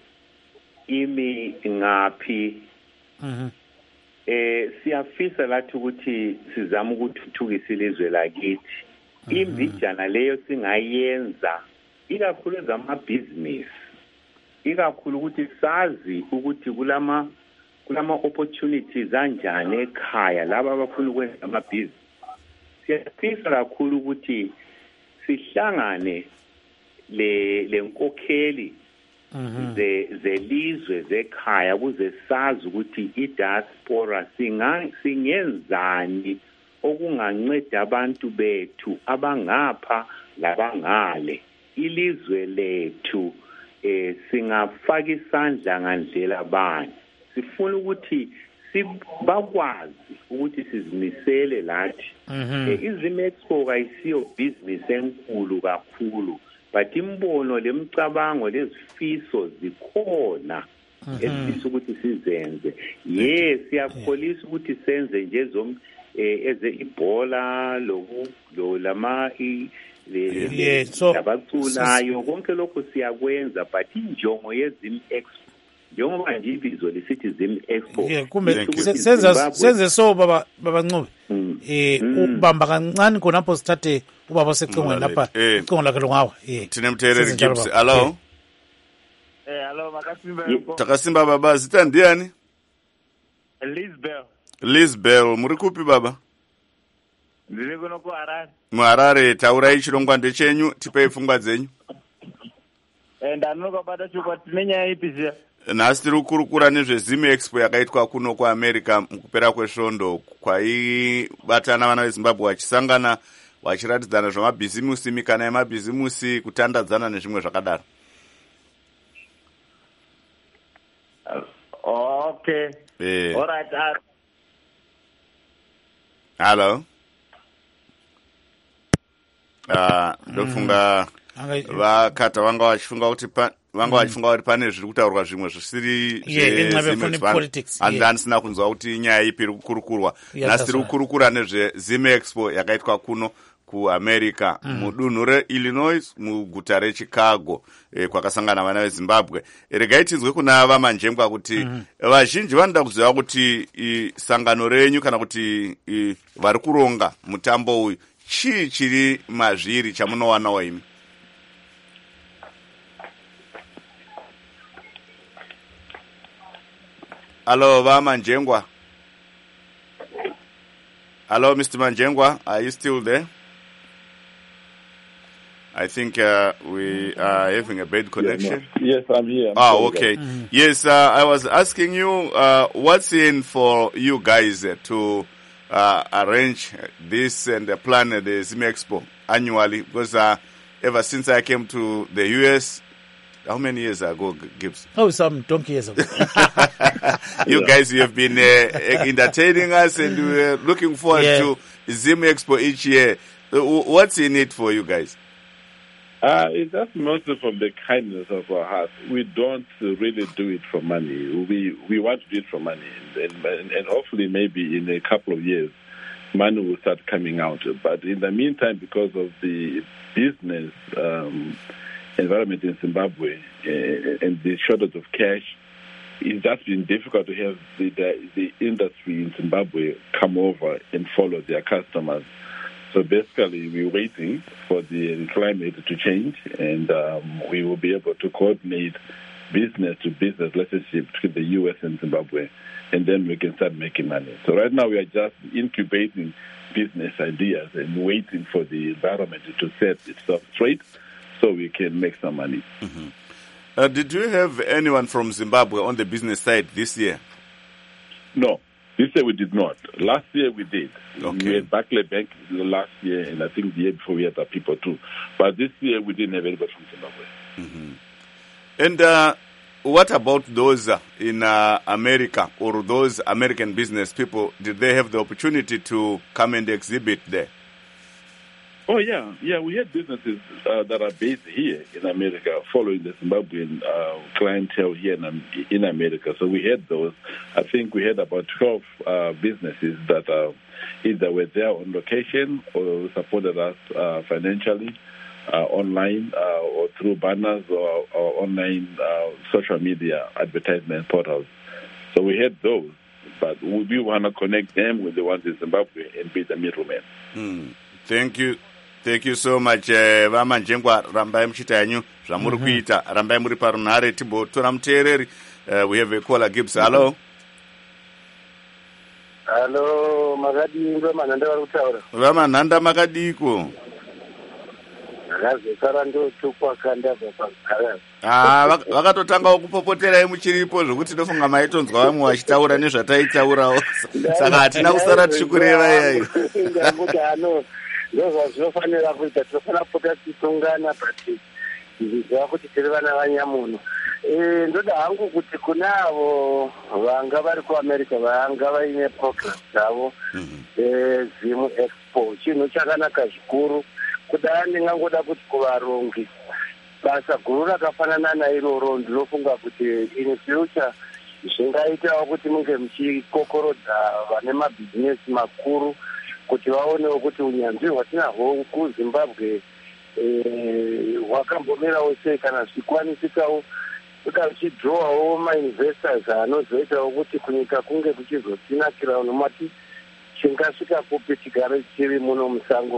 imi ngaphi mhm eh siyafisa lathi ukuthi sizama ukuthuthukisa ilizwe lakithi imbijana leyo singayenza ikakhulu ezamabusiness ikakhulu ukuthi sazi ukuthi kulama kulama opportunities kanjani ekhaya laba abafuna ukwenza amabusiness siyafisa kakhulu ukuthi sihlangane le lenkokheli ze zelizwe zekhaya kuze sazi ukuthi idiaspora singa singenzani okunganceda abantu bethu abangapha labangale ilizwe lethu eh singafaka isandla ngandlela bani sifuna ukuthi sibakwazi ukuthi sizimisele lathi iZim Expo ayisiyo business enkulu kakhulu but imbono lemcabango lezifiso zikhona esifisa ukuthi sizenze yes siyakholisa ukuthi senze nje zom eze ibhola lo lama le labaculayo konke lokho siyakwenza but injongo yeZim Expo njengoba nje ibizo lesithi Zim Expo kumbe senze senze so baba baba Ncube eh ubamba kancane khonapho sithathe ubaba secingweni lapha icingo lakhe longawa eh thina mtheleli Gibbs hello eh hello makasimba takasimba baba sithandiyani Lisbel Lisbel muri kupi baba ndiri kuno ku Harare muharare taurai chirongwa ndechenyu tipei pfungwa dzenyu eh ndanokabata chokwa tinenyaya ipi zia nhasi tiri kukurukura nezveZim Expo yakaitwa kuno kuAmerica mukupera kwesvondo kwaibatana vana veZimbabwe vachisangana vachiratidzana zvamabhizimusi mikana yemabhizimusi kutandadzana nezvimwe zvakadaro. Okay. Eh. All right. Uh... Hello. Ah, ndofunga vakata vanga vachifunga kuti vanga vachifunga kuti pane zviri kutaurwa zvimwe zvisiri handisina kunzwa kuti nyaya ipi iri kukurukurwa. Nhasi tiri kukurukura nezveZim Expo yakaitwa kuno kuAmerica mudunhu reIllinois muguta reChicago kwakasangana vana veZimbabwe. Regai tinzwe kuna vamanjengwa kuti vazhinji vanoda kuziva kuti sangano renyu kana kuti vari kuronga mutambo uyu chii chiri mazviri chamunowanawo imi? Hello, Va Manjengwa. Hello, Mister Manjengwa. Are you still there? I think uh, we are having a bad connection. Yes, no. Yes, I'm here. I'm ah, okay. Mm-hmm. Yes, uh, I was asking you, uh, what's in for you guys uh, to uh, arrange this and uh, plan the Zim Expo annually? Because uh, ever since I came to the U S, how many years ago, Gibbs? Oh, some donkey years ago. You yeah. guys, you have been uh, entertaining us, and we're looking forward yeah. to Zim Expo each year. What's in it for you guys? Uh, it's just mostly from the kindness of our hearts. We don't really do it for money. We we want to do it for money, and, and, and hopefully maybe in a couple of years, money will start coming out. But in the meantime, because of the business um, environment in Zimbabwe uh, and the shortage of cash, it's just been difficult to have the, the, the industry in Zimbabwe come over and follow their customers. So basically, we're waiting for the climate to change, and um, we will be able to coordinate business-to-business relationship between the U S and Zimbabwe, and then we can start making money. So right now, we are just incubating business ideas and waiting for the environment to set itself straight so we can make some money. Mm-hmm. Uh, did you have anyone from Zimbabwe on the business side this year? No. This year we did not. Last year we did. Okay. We had Barclay Bank last year, and I think the year before we had our people too. But this year we didn't have anybody from Zimbabwe. Mm-hmm. And uh, what about those uh, in uh, America or those American business people? Did they have the opportunity to come and exhibit there? Oh, yeah. Yeah, we had businesses uh, that are based here in America following the Zimbabwean uh, clientele here in, in America. So we had those. I think we had about twelve uh, businesses that uh, either were there on location or supported us uh, financially, uh, online uh, or through banners or, or online uh, social media advertisement portals. So we had those. But we want to connect them with the ones in Zimbabwe and be the middleman. Mm. Thank you. Thank you so much. Vama Njengwa, rambai mchita yanyu, zamuru kuita, rambai muri parunare, tibo, tuna mtereri. We have a caller, Gibbs. Hello? Hello, Magadi, Vama Nanda Warutaura. Vama Nanda Magadiko. Razi, Karando, Tukwa, Kanda, Vapa. Ah, vakatotanga kupopotera imuchiripo zvokuti ndofunga maitonzwa vamwe vachitaura nezvataitaurawo saka hatina kusara tichikureva iyayo. Ndozva zvinofanira kuita, tinofanira kupota tichitongana but ndiziva kuti tiri vana vanyamuno. Ndoda hangu kuti kuna avo vanga vari kuamerica vanga vaine program dzavo Zim Expo, chinhu chakanaka zvikuru. Kudai ndingangoda kuti kuvarongi basa guru rakafanana nairoro ndinofunga kuti in future zvingaitawo kuti munge muchikokorodza vane mabhizinesi makuru kuti vaonewo kuti unyanzvi hwatinahwo kuZimbabwe hwakambomirawo sei kana zvikwanisikawo kuda uchidrowawo mainvestors anozoitawo kuti kunyika kunge kuchizotinakira nomati chingasvika kupi tigare chiri muno musango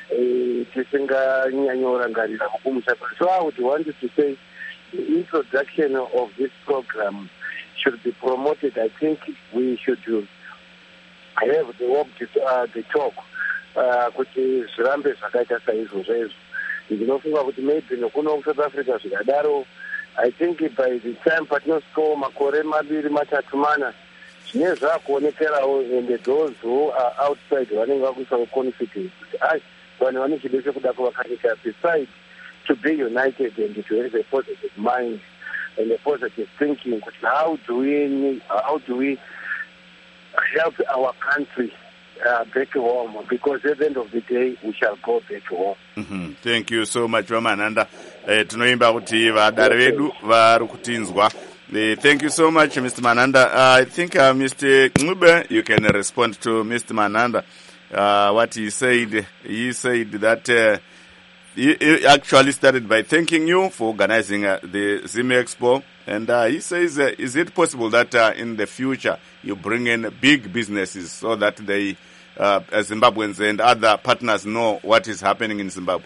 tisinganyanyorangarira kukumusha. So I would want to say the introduction of this program should be promoted. I think we should do have the walk to uh, the talk kuti zvirambe zvakaita saizvozvo izvo. Ndinofunga kuti maybe nokuno South Africa zvikadaro, I think by the time patinosvikawo makore maviri matatu mana zvinenge zvakuonekerawo, and those who are outside vanenge vakuisawo confidence kuti ai vanhu vane chido chekuda kuvakanika, besides to be united and to have a positive mind and a positive thinking kuti how do we how do we help our country uh, back home, because at the end of the day we shall go back home. Mm-hmm. Thank you so much Vamananda. Uh, tinoimba kuti vadare vedu vari kutinzwa. Uh, thank you so much Mister Mananda. Uh, I think uh, Mister Ngube, you can respond to Mister Mananda. Uh, what he said, he said that uh, he, he actually started by thanking you for organizing uh, the Zim Expo, and uh, he says, uh, is it possible that uh, in the future you bring in big businesses so that they, uh, Zimbabweans and other partners know what is happening in Zimbabwe?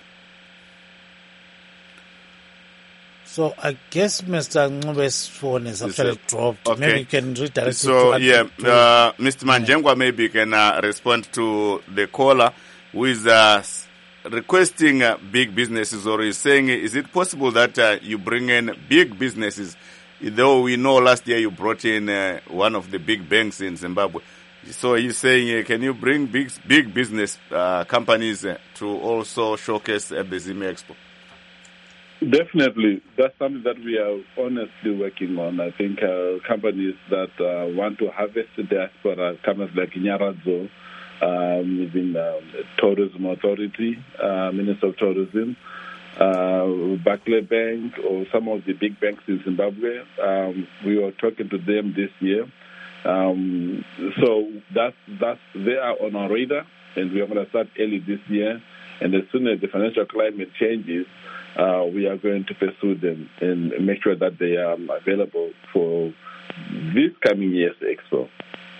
So I guess Mister Ngube's phone is actually so, dropped. Okay. Maybe you can redirect so, it to yeah, to uh, Mister Manjengwa maybe can uh, respond to the caller who is uh, requesting uh, big businesses, or is saying, is it possible that uh, you bring in big businesses? Though we know last year you brought in uh, one of the big banks in Zimbabwe. So he's saying, uh, can you bring big big business uh, companies uh, to also showcase at the Zim Expo? Definitely. That's something that we are honestly working on. I think uh, companies that uh, want to harvest the diaspora, companies like Nyaradzo, um, within uh, Tourism Authority, uh, Minister of Tourism, uh, Barclay Bank, or some of the big banks in Zimbabwe. Um, we were talking to them this year. Um, so that's, that's, they are on our radar, and we are going to start early this year. And as soon as the financial climate changes, uh, we are going to pursue them and make sure that they are available for this coming year's expo.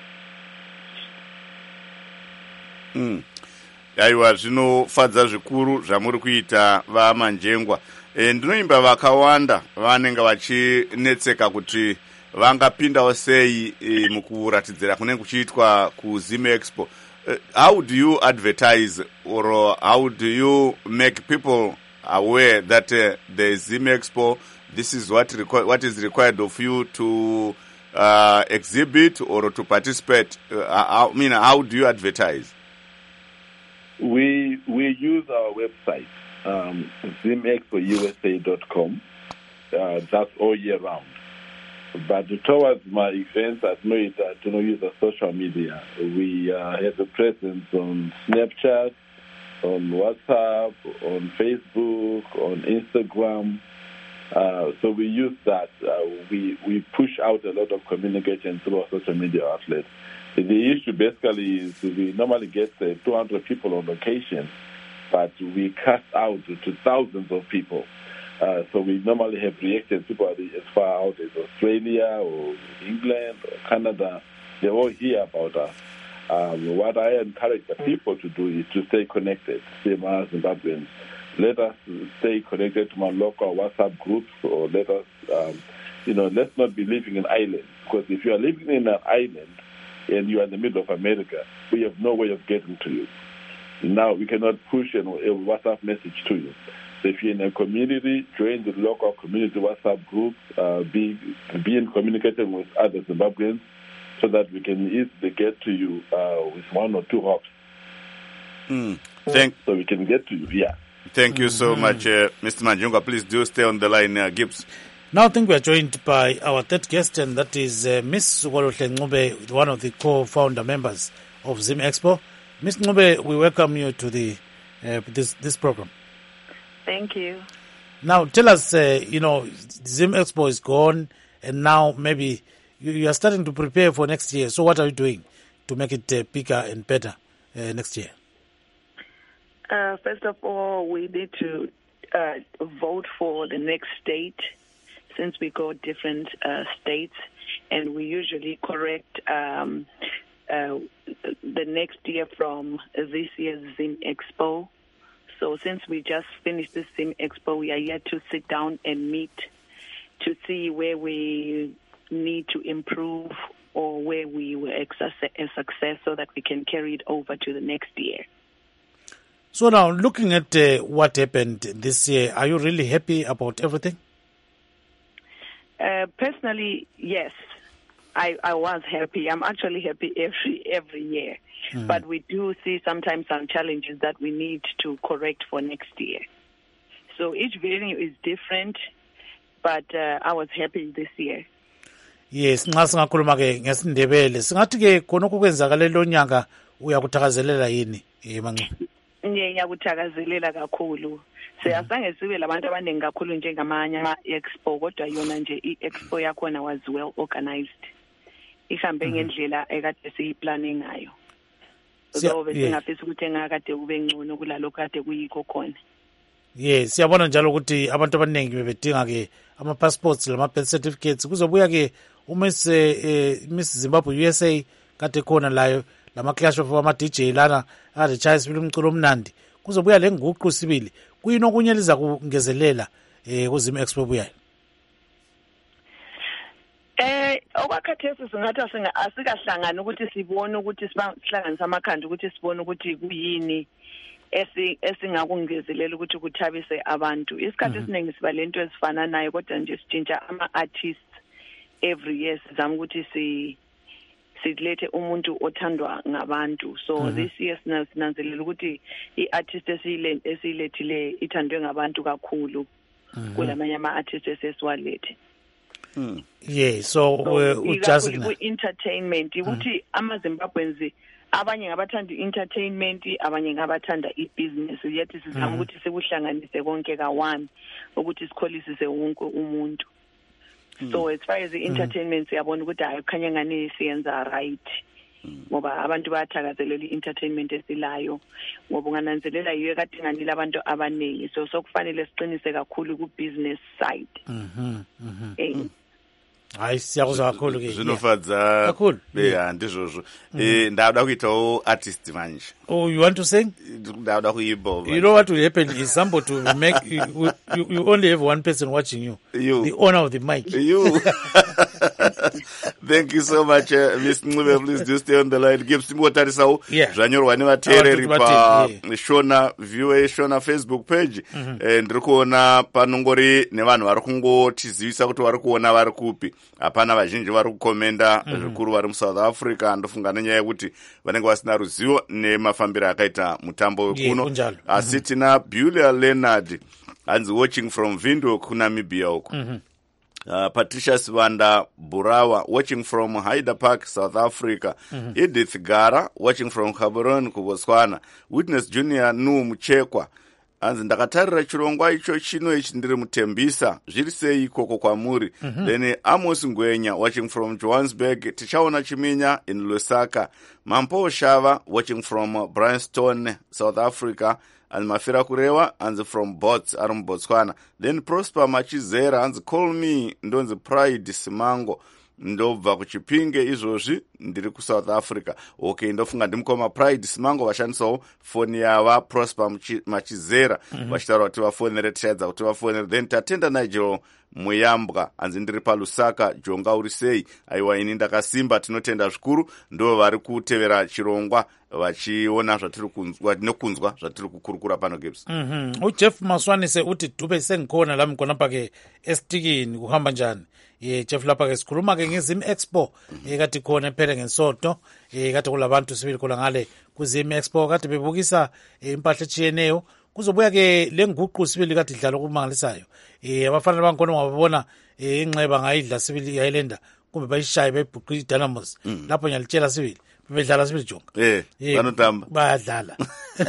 Mm. Aiwa, zvinofadza zvikuru zvamuri kuita vamanjengwa. E, ndinoimba vakawanda vanenge vachinetseka kuti vangapindawo sei e, mukuratidzira kunenge kuchiitwa kuZim Expo. Uh, how do you advertise, or uh, how do you make people aware that uh, the Zim Expo, this is what requ- what is required of you to uh, exhibit or to participate? Uh, I mean, how do you advertise? We we use our website, um, zim expo u s a dot com. Uh, that's all year round. But towards my events, I know it, I do not use the social media. We uh, have a presence on Snapchat, on WhatsApp, on Facebook, on Instagram. Uh, so we use that. Uh, we we push out a lot of communication through our social media outlets. The issue basically is we normally get uh, two hundred people on location, but we cast out to thousands of people. Uh, so we normally have reactions. People as far out as Australia or England or Canada. They all hear about us. Um, what I encourage the people to do is to stay connected. Same as Zimbabweans. Let us stay connected to my local WhatsApp groups, or let us, um, you know, let's not be living in islands. Because if you are living in an island and you are in the middle of America, we have no way of getting to you. Now we cannot push a WhatsApp message to you. So if you're in a community, join the local community WhatsApp group, uh, be, be in communication with other Zimbabweans so that we can easily get to you uh, with one or two hops. Mm. Thank so we can get to you, yeah. Thank you so mm-hmm. much, uh, Mister Manjunga. Please do stay on the line, uh, Gibbs. Now I think we are joined by our third guest, and that is uh, Miss Walohle Ncube, one of the co-founder members of Zim Expo. Miss Ncube, we welcome you to the uh, this this program. Thank you. Now, tell us, uh, you know, Zim Expo is gone, and now maybe you, you are starting to prepare for next year. So what are you doing to make it uh, bigger and better uh, next year? Uh, first of all, we need to uh, vote for the next state, since we go different uh, states, and we usually correct um, uh, the next year from this year's Zim Expo. So since we just finished this Zim Expo, we are yet to sit down and meet to see where we need to improve or where we were a success so that we can carry it over to the next year. So now, looking at uh, what happened this year, are you really happy about everything? Uh, personally, yes. I, I was happy. I'm actually happy every every year. Mm. But we do see sometimes some challenges that we need to correct for next year. So each venue is different, but uh, I was happy this year. Yes, nxa singakhuluma ke ngesindebele singathi ke khonokho kwenzakale lo nyaka uyakuthakazelela yini eh manxe? Ngiyakuthakazelela kakhulu. Siyasange sibe labantu abaningi kakhulu njengamanye ama-expo, kodwa yona nje i-expo yakhona was well organized. Ihambe ngendlela ekade siyiplane ngayo. So besingafisa ukuthi engakade kube ngcono kulalokho kade kuyikho khona. Yes, siyabona njalo ukuthi abantu abaningi bebedinga ke ama passports lama birth certificates. Kuzobuya ke uMiss eh, Miss Zimbabwe U S A kade khona layo lama clash of ama D J lana ade chaya sibili umculo omnandi. Kuzobuya le nguqu sibili. Kuyini okunye liza kungezelela eh kuZim Expo buyayo? Eh okwakhathesi singathi asinga asikahlangana ukuthi sibone ukuthi sihlanganisa amakhanda ukuthi sibone ukuthi kuyini esi esingakungezelela ukuthi kuthabise abantu. Isikhathi esiningi siba lento ezifana nayo, kodwa nje sitshintsha ama artists every year sizama ukuthi si silethe umuntu othandwa ngabantu. So mm-hmm. this year sinanzelela ukuthi i-artist esiyilethile ithandwe ngabantu kakhulu. kulamanye ama-artists esesiwalethe. Mm. Yeah, so, so uh, just entertainment ukuthi ama-Zimbabweans abanye ngabathanda i-entertainment abanye ngabathanda i-business yethi sizama ukuthi sekuhlanganise konke ka-one ukuthi sikholisise wonke umuntu. So as far as the entertainment siyabona ukuthi hayi kukhanya ngani siyenza right ngoba abantu bayathakazelela i-entertainment esilayo ngoba ungananzelela yiyo kade nganile abantu abaningi so sokufanele siqinise kakhulu ku-business side. Mhm mhm hayi siyakuzwa kakhulu ke zvinofadza kakhulu yeah ndizvozvo eh ndada kuitawo artist manje. Oh, you want to sing? Ndada kuimba. You know what will happen is somebody to make you, you, you only have one person watching you, you. The owner of the mic. You. Thank you so much, uh, Miss Ncube. Please do stay on the line. Give Simbotarisau. Yeah. Zvanyorwa nevateereri pa Shona viewer Shona Facebook page. Ndiri kuona panongori nevanhu vari kungotizivisa kuti vari kuona vari kupi. Hapana vazhinji vari kukomenda zvikuru vari muSouth Africa. Ndofunga nenyaya yekuti vanenge vasina ruzivo nemafambiro akaita mutambo wekuno. Asi tina Bulia Leonard hanzi watching from Windhoek kuNamibia uko. Uh, Patricia Sivanda Burawa watching from Hyder Park, South Africa. Mm-hmm. Edith Gara watching from Gaborone kuBotswana. Witness Junior Nu Muchekwa anzi ndakatarira chirongwa icho chino ichi ndiri mutembisa zviri sei ikoko kwamuri. Mm-hmm. Then Amos Ngwenya watching from Johannesburg. Tichaona Chiminya in Lusaka. Mampo Shava watching from Bryanston, South Africa. And Mafira Kurewa and from Bots Arum Botswana. Then Prosper Machizera and call me ndonzi Pride Simango ndobva kuchipinge izvozvi ndiri ku South Africa. Okay, ndofunga ndimukoma Pride Simango vashandisawo foni yava Prosper Machizera vachitaura kuti vafonere tichaedza kuti vafonere. Then tatenda Nigel Muyambwa anzi ndiri paLusaka Jonga uri sei. Aiwa ini ndakasimba tinotenda zvikuru ndo vari kutevera chirongwa vachiona zvatiri kunzwa nekunzwa zvatiri kukurukura pano Gibbs. Mhm. uJeff Maswanise uthi Dube sengikhona la mkhona pake esitikini kuhamba njani. Ye Jeff lapha ke sikhuluma ke ngeZim Expo ekade khona phela ngensoto ekade kulabantu sibili khona ngale kuZim Expo kade bebukisa impahla echiyeneyo kuzobuya ke lenguqu sibili kade idlala kumangalisayo. Eh abafana bankona ngabona inxeba ngayidla sibili Islander kumbe bayishaye bayibhuqa iDynamos lapho nyalitshela sibili bedlala sibili jonga. Eh banotamba bayadlala.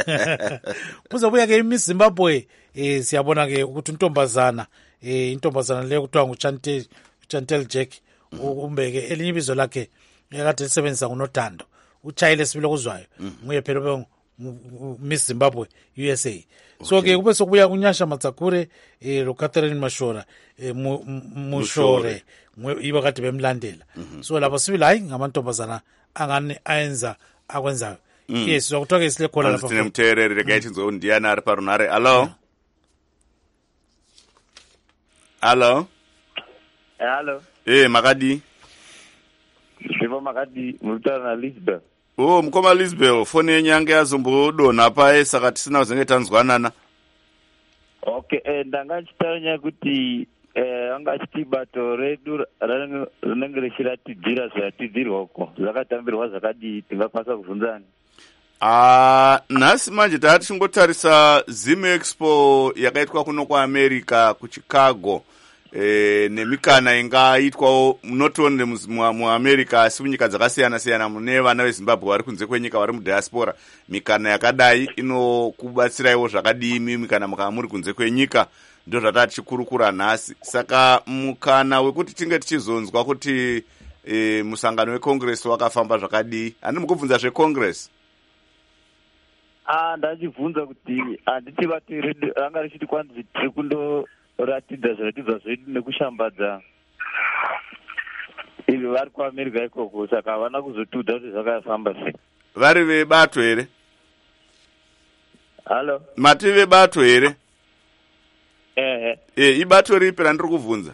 Kuzobuya ke iMiss Zimbabwe eh siyabona ke ukuthi untombazana eh intombazana leyo kuthiwa nguChantel Chantel Jack umbeke elinye ibizo lakhe ekade lisebenza nguNodando uchayile sibilo kuzwayo nguye phela Miss Zimbabwe U S A. So ke kube sokubuya kunyasha Matsakure eh lo Catherine Mashora eh Mushore iba kade bemlandela. So lapho sibili hayi ngamantombazana angane ayenza akwenzayo. Yes sokuthoka isile khona lapha. Sine mtherere rekayithi nzo ndiyana ari parunare. Hello. Hello. Hello. Eh makadi. Sivo makadi mutana na Lisbeth. Oh mkoma Lisbeth foni yenyange yazombodona pa esaka tisina uzenge tanzwanana. Okay eh ndangachitanya kuti eh angachiti bato redu ranenge chiratidzira zvatidzirwako zvakatambirwa zvakadi tingakwanisa kuvhunzana. Ah nhasi manje tati chingotarisa Zim Expo yakaitwa kuno kwa America ku Chicago. Eh nemikana ingaitwawo not only mu America asi munyika dzakasiyana siyana mune vana veZimbabwe vari kunze kwenyika vari mudiaspora. Mikana yakadai inokubatsiraiwo zvakadimi mikana mukava muri kunze kwenyika ndo zvatati chikurukura nhasi. Saka mukana wekuti tinge tichizonzwa kuti eh musangano weCongress wakafamba zvakadii. Handi mukubvunza zveCongress. Ah ndachibvunza kuti handiti vati ranga richiti kwanzi tiri kundo ratidza zviratidzwa zvedu nekushambadza ivi vari kuAmerica ikoko saka havana kuzotudha kuti zvakafamba sei. Vari vebato here? Halo. Mati vebato here? Ehe. Eh ibato ripi randiri kuvhunza?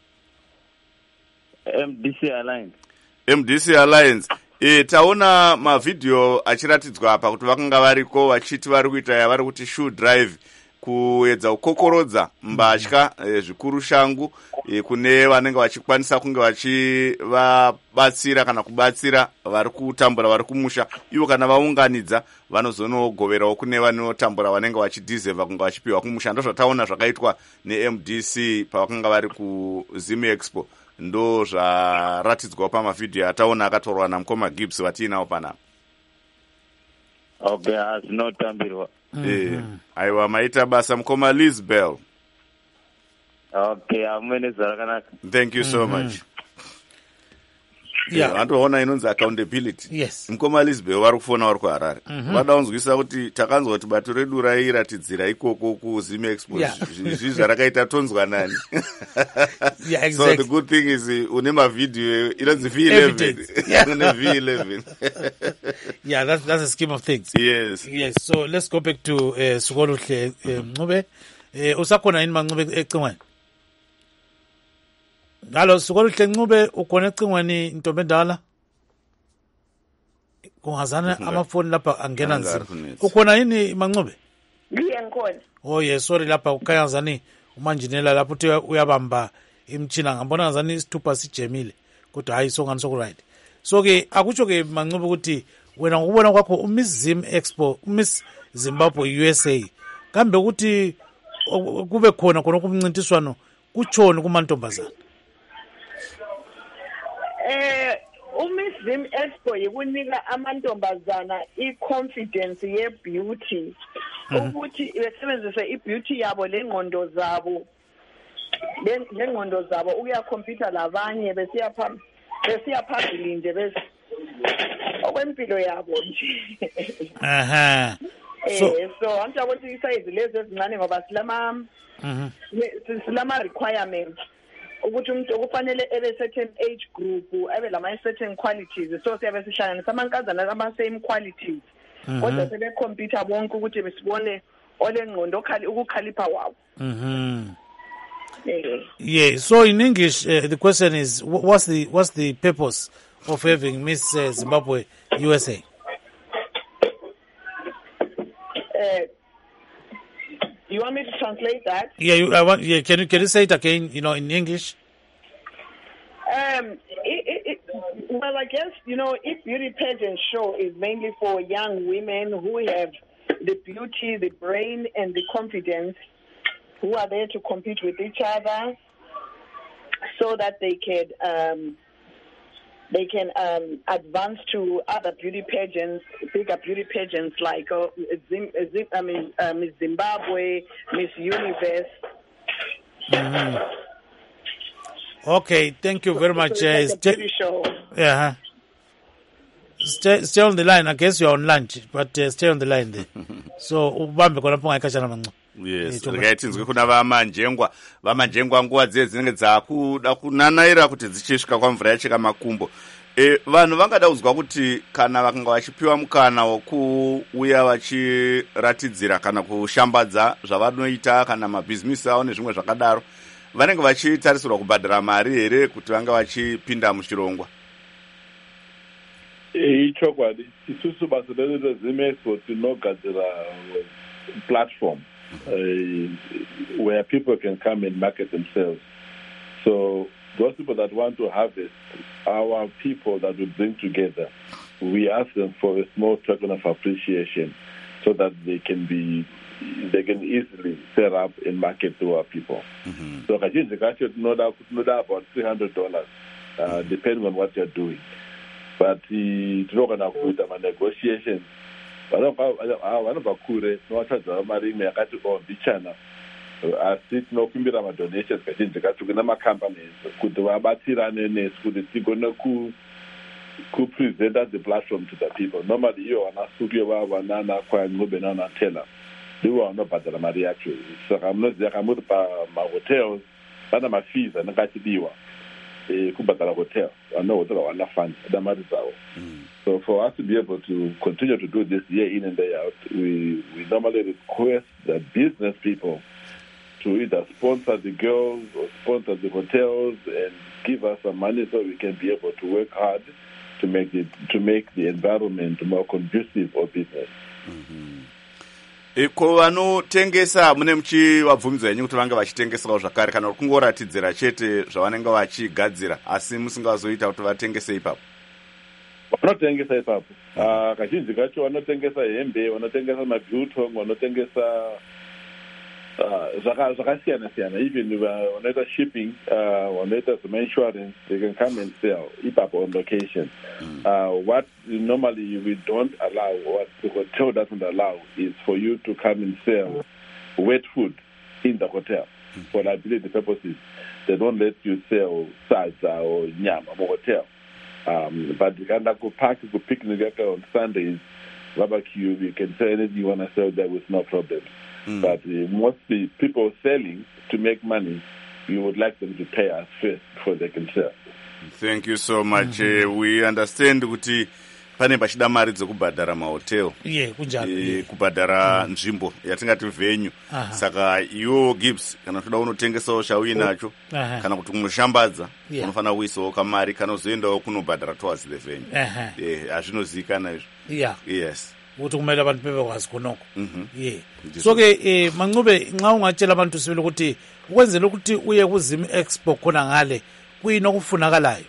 M D C Alliance. M D C Alliance. Eh taona mavideo achiratidzwa apa kuti vakanga variko vachiti vari kuita yavari kuti shoe drive kuedza kukokorodza mbatya e, zvikuru shangu e, kune vanenge vachikwanisa kunge vachivabatsira kana kubatsira vari kutambura vari kumusha, ivo kana vaunganidza vanozonogoverawo kune vanotambura vanenge vachidhizevha kunge vachipiwa kumusha. Ndo zvataona zvakaitwa ne-M D C pavakanga vari kuZim Expo, ndo zvaratidzwa pamavhidhiyo ataona akatorwa namukoma Gibbs vatiinawo panapa. Okay, azinotambirwa. Eh, aiwa maita basa mukoma Lisbel. Okay, amene zvakanaka. Thank you so much. Yeah. Vantoona inonzi accountability. Yes. Mukoma Lisbel vari kufona vari kuHarare. Mhm. Vada kunzwisa kuti takanzwa kuti bato redu rairatidzira ikoko kuZim Expo. Yeah. Zvi zvarakaita tonzwa nani. Yeah, So exactly. the good thing is une mavideo inonzi V eleven. Evidence. Yeah. Une V eleven. Yeah, that's that's a scheme of things. Yes. Yes. So let's go back to uh, Sukoluhle uh, Ncube. Uh, usakhona yini mancube ecingweni? Ngalo Sukoluhle Ncube ukhona ecingweni intombi endala? Kungazana amafoni lapha angena nzima. Ukhona yini mancube? Ngiye ngikhona. Oh yes, sorry lapha ukhanya ngazani umanjinela lapho uthi uyabamba imtshina ngabona ngazani isithupha sijemile. Kodwa hayi songani soku right. So ke akutsho ke mancube ukuthi wena ngokubona kwakho uMiss Zim Expo, uMiss Zimbabwe U S A, kambe ukuthi kube khona khona kumncintiswano kutshoni kumantombazana? Eh uMiss Zim Expo yikunika amantombazana i-confidence ye-beauty ukuthi besebenzise i-beauty yabo lengqondo zabo lengqondo zabo ukuyakompyutha labanye besiya phambili besiya phambili nje bese okwempilo yabo nje. Aha. So eh so anti ukuthi isize lezi ezincane ngoba silama Mhm. silama requirements ukuthi umuntu okufanele ebe certain age group abe lama certain qualities, so siyabe sihlanganisa amankazana ama same qualities kodwa sebe computer bonke ukuthi besibone olengqondo okhali ukukhalipha wabo. Mhm. Eh Yeah, so in English uh, the question is wh- what's the what's the purpose of having Miss uh, Zimbabwe U S A? uh, you want me to translate that? Yeah, you, I want yeah, can you can you say it again, you know, in English? Um, it, it, it, well, I guess, you know, if beauty pageant show is mainly for young women who have the beauty, the brain, and the confidence, who are there to compete with each other so that they can um, they can um, advance to other beauty pageants, bigger beauty pageants like uh, Zim, Zim, I mean, uh, Miss Zimbabwe, Miss Universe. Mhm. Okay, thank you very much. So Uh, it's like a stay, beauty show. yeah. Stay, stay on the line. I guess you're on lunch, but uh, stay on the line there. So ubambe khona pho ngayikashana manco. Yes, Tonga- rikaitinzwe kuna vamanjengwa vamanjengwa nguva dziye dzinenge dzakuda kunanaira kuti dzichisvika kwamvura yacheka makumbo. E, vanhu vangada kuzwa kuti kana vakanga vachipiwa mukana wokuuya vachiratidzira kana kushambadza zvavanoita kana mabhizimisi avo nezvimwe zvakadaro, vanenge vachitarisirwa kubhadhara mari here kuti vanga vachipinda muchirongwa? ichokwadi isusu basa redu reZim Expo tinogadzira platform uh, where people can come and market themselves. So those people that want to harvest, our people that we bring together, we ask them for a small token of appreciation so that they can be they can easily set up and market to our people. Mm-hmm. So kazhinji kacho tinoda tinoda about three hundred dollars uh, depending on what you're doing. But tinogona kuita ma-negotiations vanobva kure tinowachadza mari imwe yakati o mbichana asi tinokumbira madonations kazhinji kacho kuna macompanies kuti vabatsirane nesu kuti tigone kupresenta the platform to the people. Normally iyo vanasuke vanana kwaNcube nanatela ndivo vanobhadhara mari yacho. Saka munoziva kamuti pamahotels vana mafees anenge achidiwa kubhadhara hotel vanohotel hawana fund ada mari dzavo. So for us to be able to continue to do this year in and day out, we, we normally request the business people to either sponsor the girls or sponsor the hotels and give us some money so we can be able to work hard to make it to make the environment more conducive for business. Mm-hmm. E, ko vanotengesa mune muchivabvumidza henyu kuti vange vachitengesawo zvakare kana kuti kungoratidzira chete zvavanenge vachigadzira asi musingazoita kuti vatengese ipapo? Vanotengesa ipapo. Uh, kazhinji kacho vanotengesa hembe, vanotengesa mabiltong, vanotengesa zvakasiyana siyana. Even vanoita shipping, vanoita some insurance, they can come and sell ipapo on location. Mm. Uh, what normally we don't allow, what the hotel doesn't allow, is for you to come and sell wet food in the hotel. Mm. For liability purposes, they don't let you sell salsa or nyama in the hotel. Um, but you can go park, go picnic on Sundays, barbecue, you can sell anything you want to sell there with no problem. Mm. But uh, mostly people selling to make money, you would like them to pay us first before they can sell. Thank you so much. Mm-hmm. Uh, we understand kuti pane pachida mari dzekubhadhara mahotel. Yeah, kunjani. Uh, kubhadhara mm. nzvimbo yatingati venue. Uh-huh. Saka iwo Gibbs kana toda unotengesawo chauinacho uh-huh. kana kuti kunoshambadza yeah. unofana kuisawo kamari kana uzoendawo kunobhadhara towards the venue. Uh-huh. Eh, azvinozivikanwa izvo. Yeah. Yes. ukuthi kumele abantu bebekwazi khonokho. Yeah. So ke eh Mancube nxa ungatshela abantu sibili ukuthi ukwenzela ukuthi uye ku Zim Expo khona ngale kuyini okufunakalayo.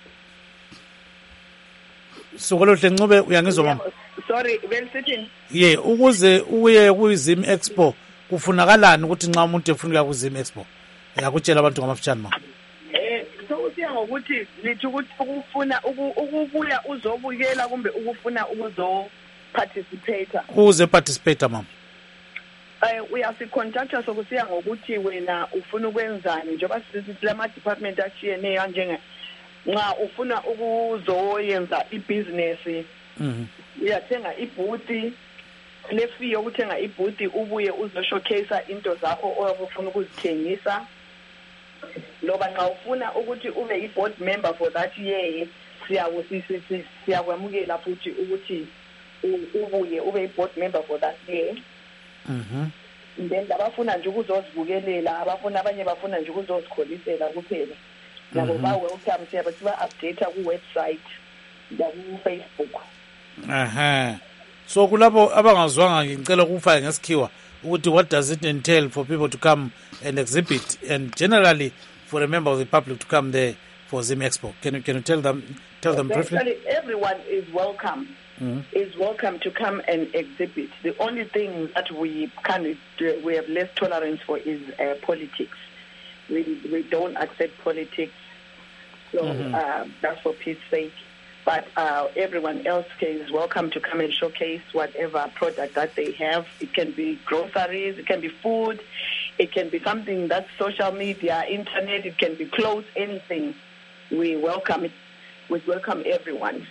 So kolohle Ncube uyangizwa mama? Sorry, well sitting. Yeah, ukuze uye ku Zim Expo kufunakalani ukuthi nxa umuntu efuna ku Zim Expo? Yakutshela abantu ngamafutshane mama. Eh so usiya ngokuthi lithi ukuthi ukufuna ukubuya uzobukela kumbe ukufuna ukuzo participator. Uze participator mama. Eh uyasicontacta sokusiya ngokuthi wena ufuna ukwenzani njengoba sithi lama department achiyeneyo kanje nxa ufuna ukuzoyenza ibusiness. Mhm. Uyathenga ibhuti le fee yokuthenga ibhuti ubuye uzo showcase into zakho oyofuna ukuzithengisa. Loba nxa ufuna ukuthi ube i board member for that year siyawusisi siyakwamukela futhi ukuthi ubuye ube i board member for that year. Mhm. Then abafuna nje ukuzozibukelela, abafuna abanye bafuna nje ukuzozikholisela kuphela. Nabo ba welcome siya bathi ba update ku website ya ku Facebook. Aha. So kulabo abangazwanga ngicela ukufaka ngesikhiwa ukuthi what does it entail for people to come and exhibit and generally for a member of the public to come there for Zim Expo? Can you can you tell them tell them briefly? Everyone is welcome. Mm-hmm. Is welcome to come and exhibit. The only thing that we can do, we have less tolerance for is uh, politics. We we don't accept politics, so mm-hmm. uh, that's for peace sake. But uh, everyone else is welcome to come and showcase whatever product that they have. It can be groceries, it can be food, it can be something that's social media, internet, it can be clothes, anything. We welcome it. We welcome everyone.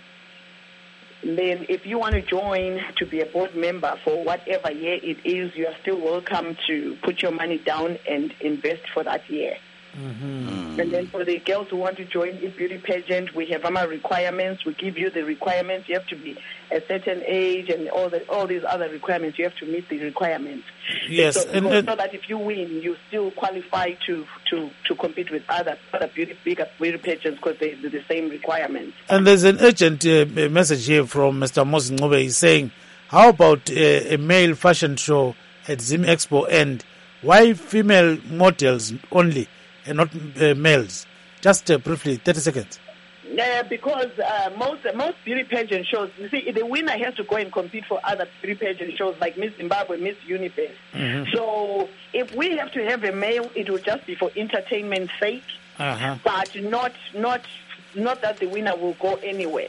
Then if you want to join to be a board member for whatever year it is, you are still welcome to put your money down and invest for that year. Mm-hmm. And then for the girls who want to join in beauty pageant, we have our requirements. We give you the requirements. You have to be a certain age and all the all these other requirements. You have to meet the requirements. Yes, so, and, and, so that if you win, you still qualify to to, to compete with other other beauty bigger beauty pageants because they do the same requirements. And there's an urgent uh, message here from Mister Moses Ncube. He's saying, how about uh, a male fashion show at Zim Expo, and why female models only and not uh, males? Just uh, briefly, thirty seconds. Uh, because uh, most most beauty pageant shows, you see, the winner has to go and compete for other beauty pageant shows like Miss Zimbabwe, Miss Universe. Mm-hmm. So if we have to have a male, it will just be for entertainment sake, uh-huh. but not not not that the winner will go anywhere.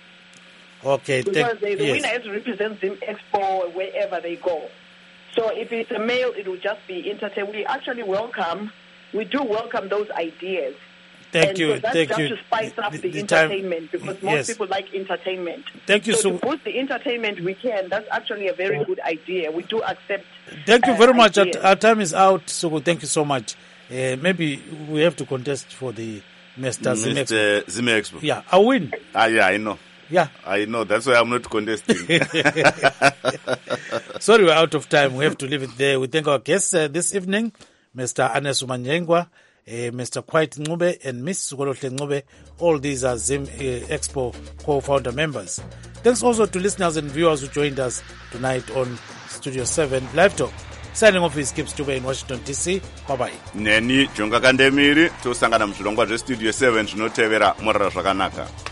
Okay. Because the, the yes. winner has to represent Zim Expo wherever they go. So if it's a male, it will just be entertainment. We actually welcome. We do welcome those ideas. Thank and you. So that's Thank just you. to spice up the, the, the entertainment time, because most yes. people like entertainment. Thank you so. so To boost the entertainment, we can. That's actually a very good idea. We do accept. Thank you uh, very much. Our, ideas. our time is out, so thank you so much. Uh, maybe we have to contest for the Mister Zim Expo. Mister Zim Expo. Yeah, I win. Ah, yeah, I know. Yeah, I know. That's why I'm not contesting. Sorry, we're out of time. We have to leave it there. We thank our guests uh, this evening, Mister Anes Umanyengwa, uh, Mister Quiet Ncube, and Miss Sukolohle Ncube. All these are Zim uh, Expo co-founder members. Thanks also to listeners and viewers who joined us tonight on Studio seven Live Talk. Signing off is Gibbs Dube in Washington, D C. Bye-bye. Neni Jonga Kandemiri, tosangana muzvirongwa zvestudio seven zvinotevera morara zvakanaka.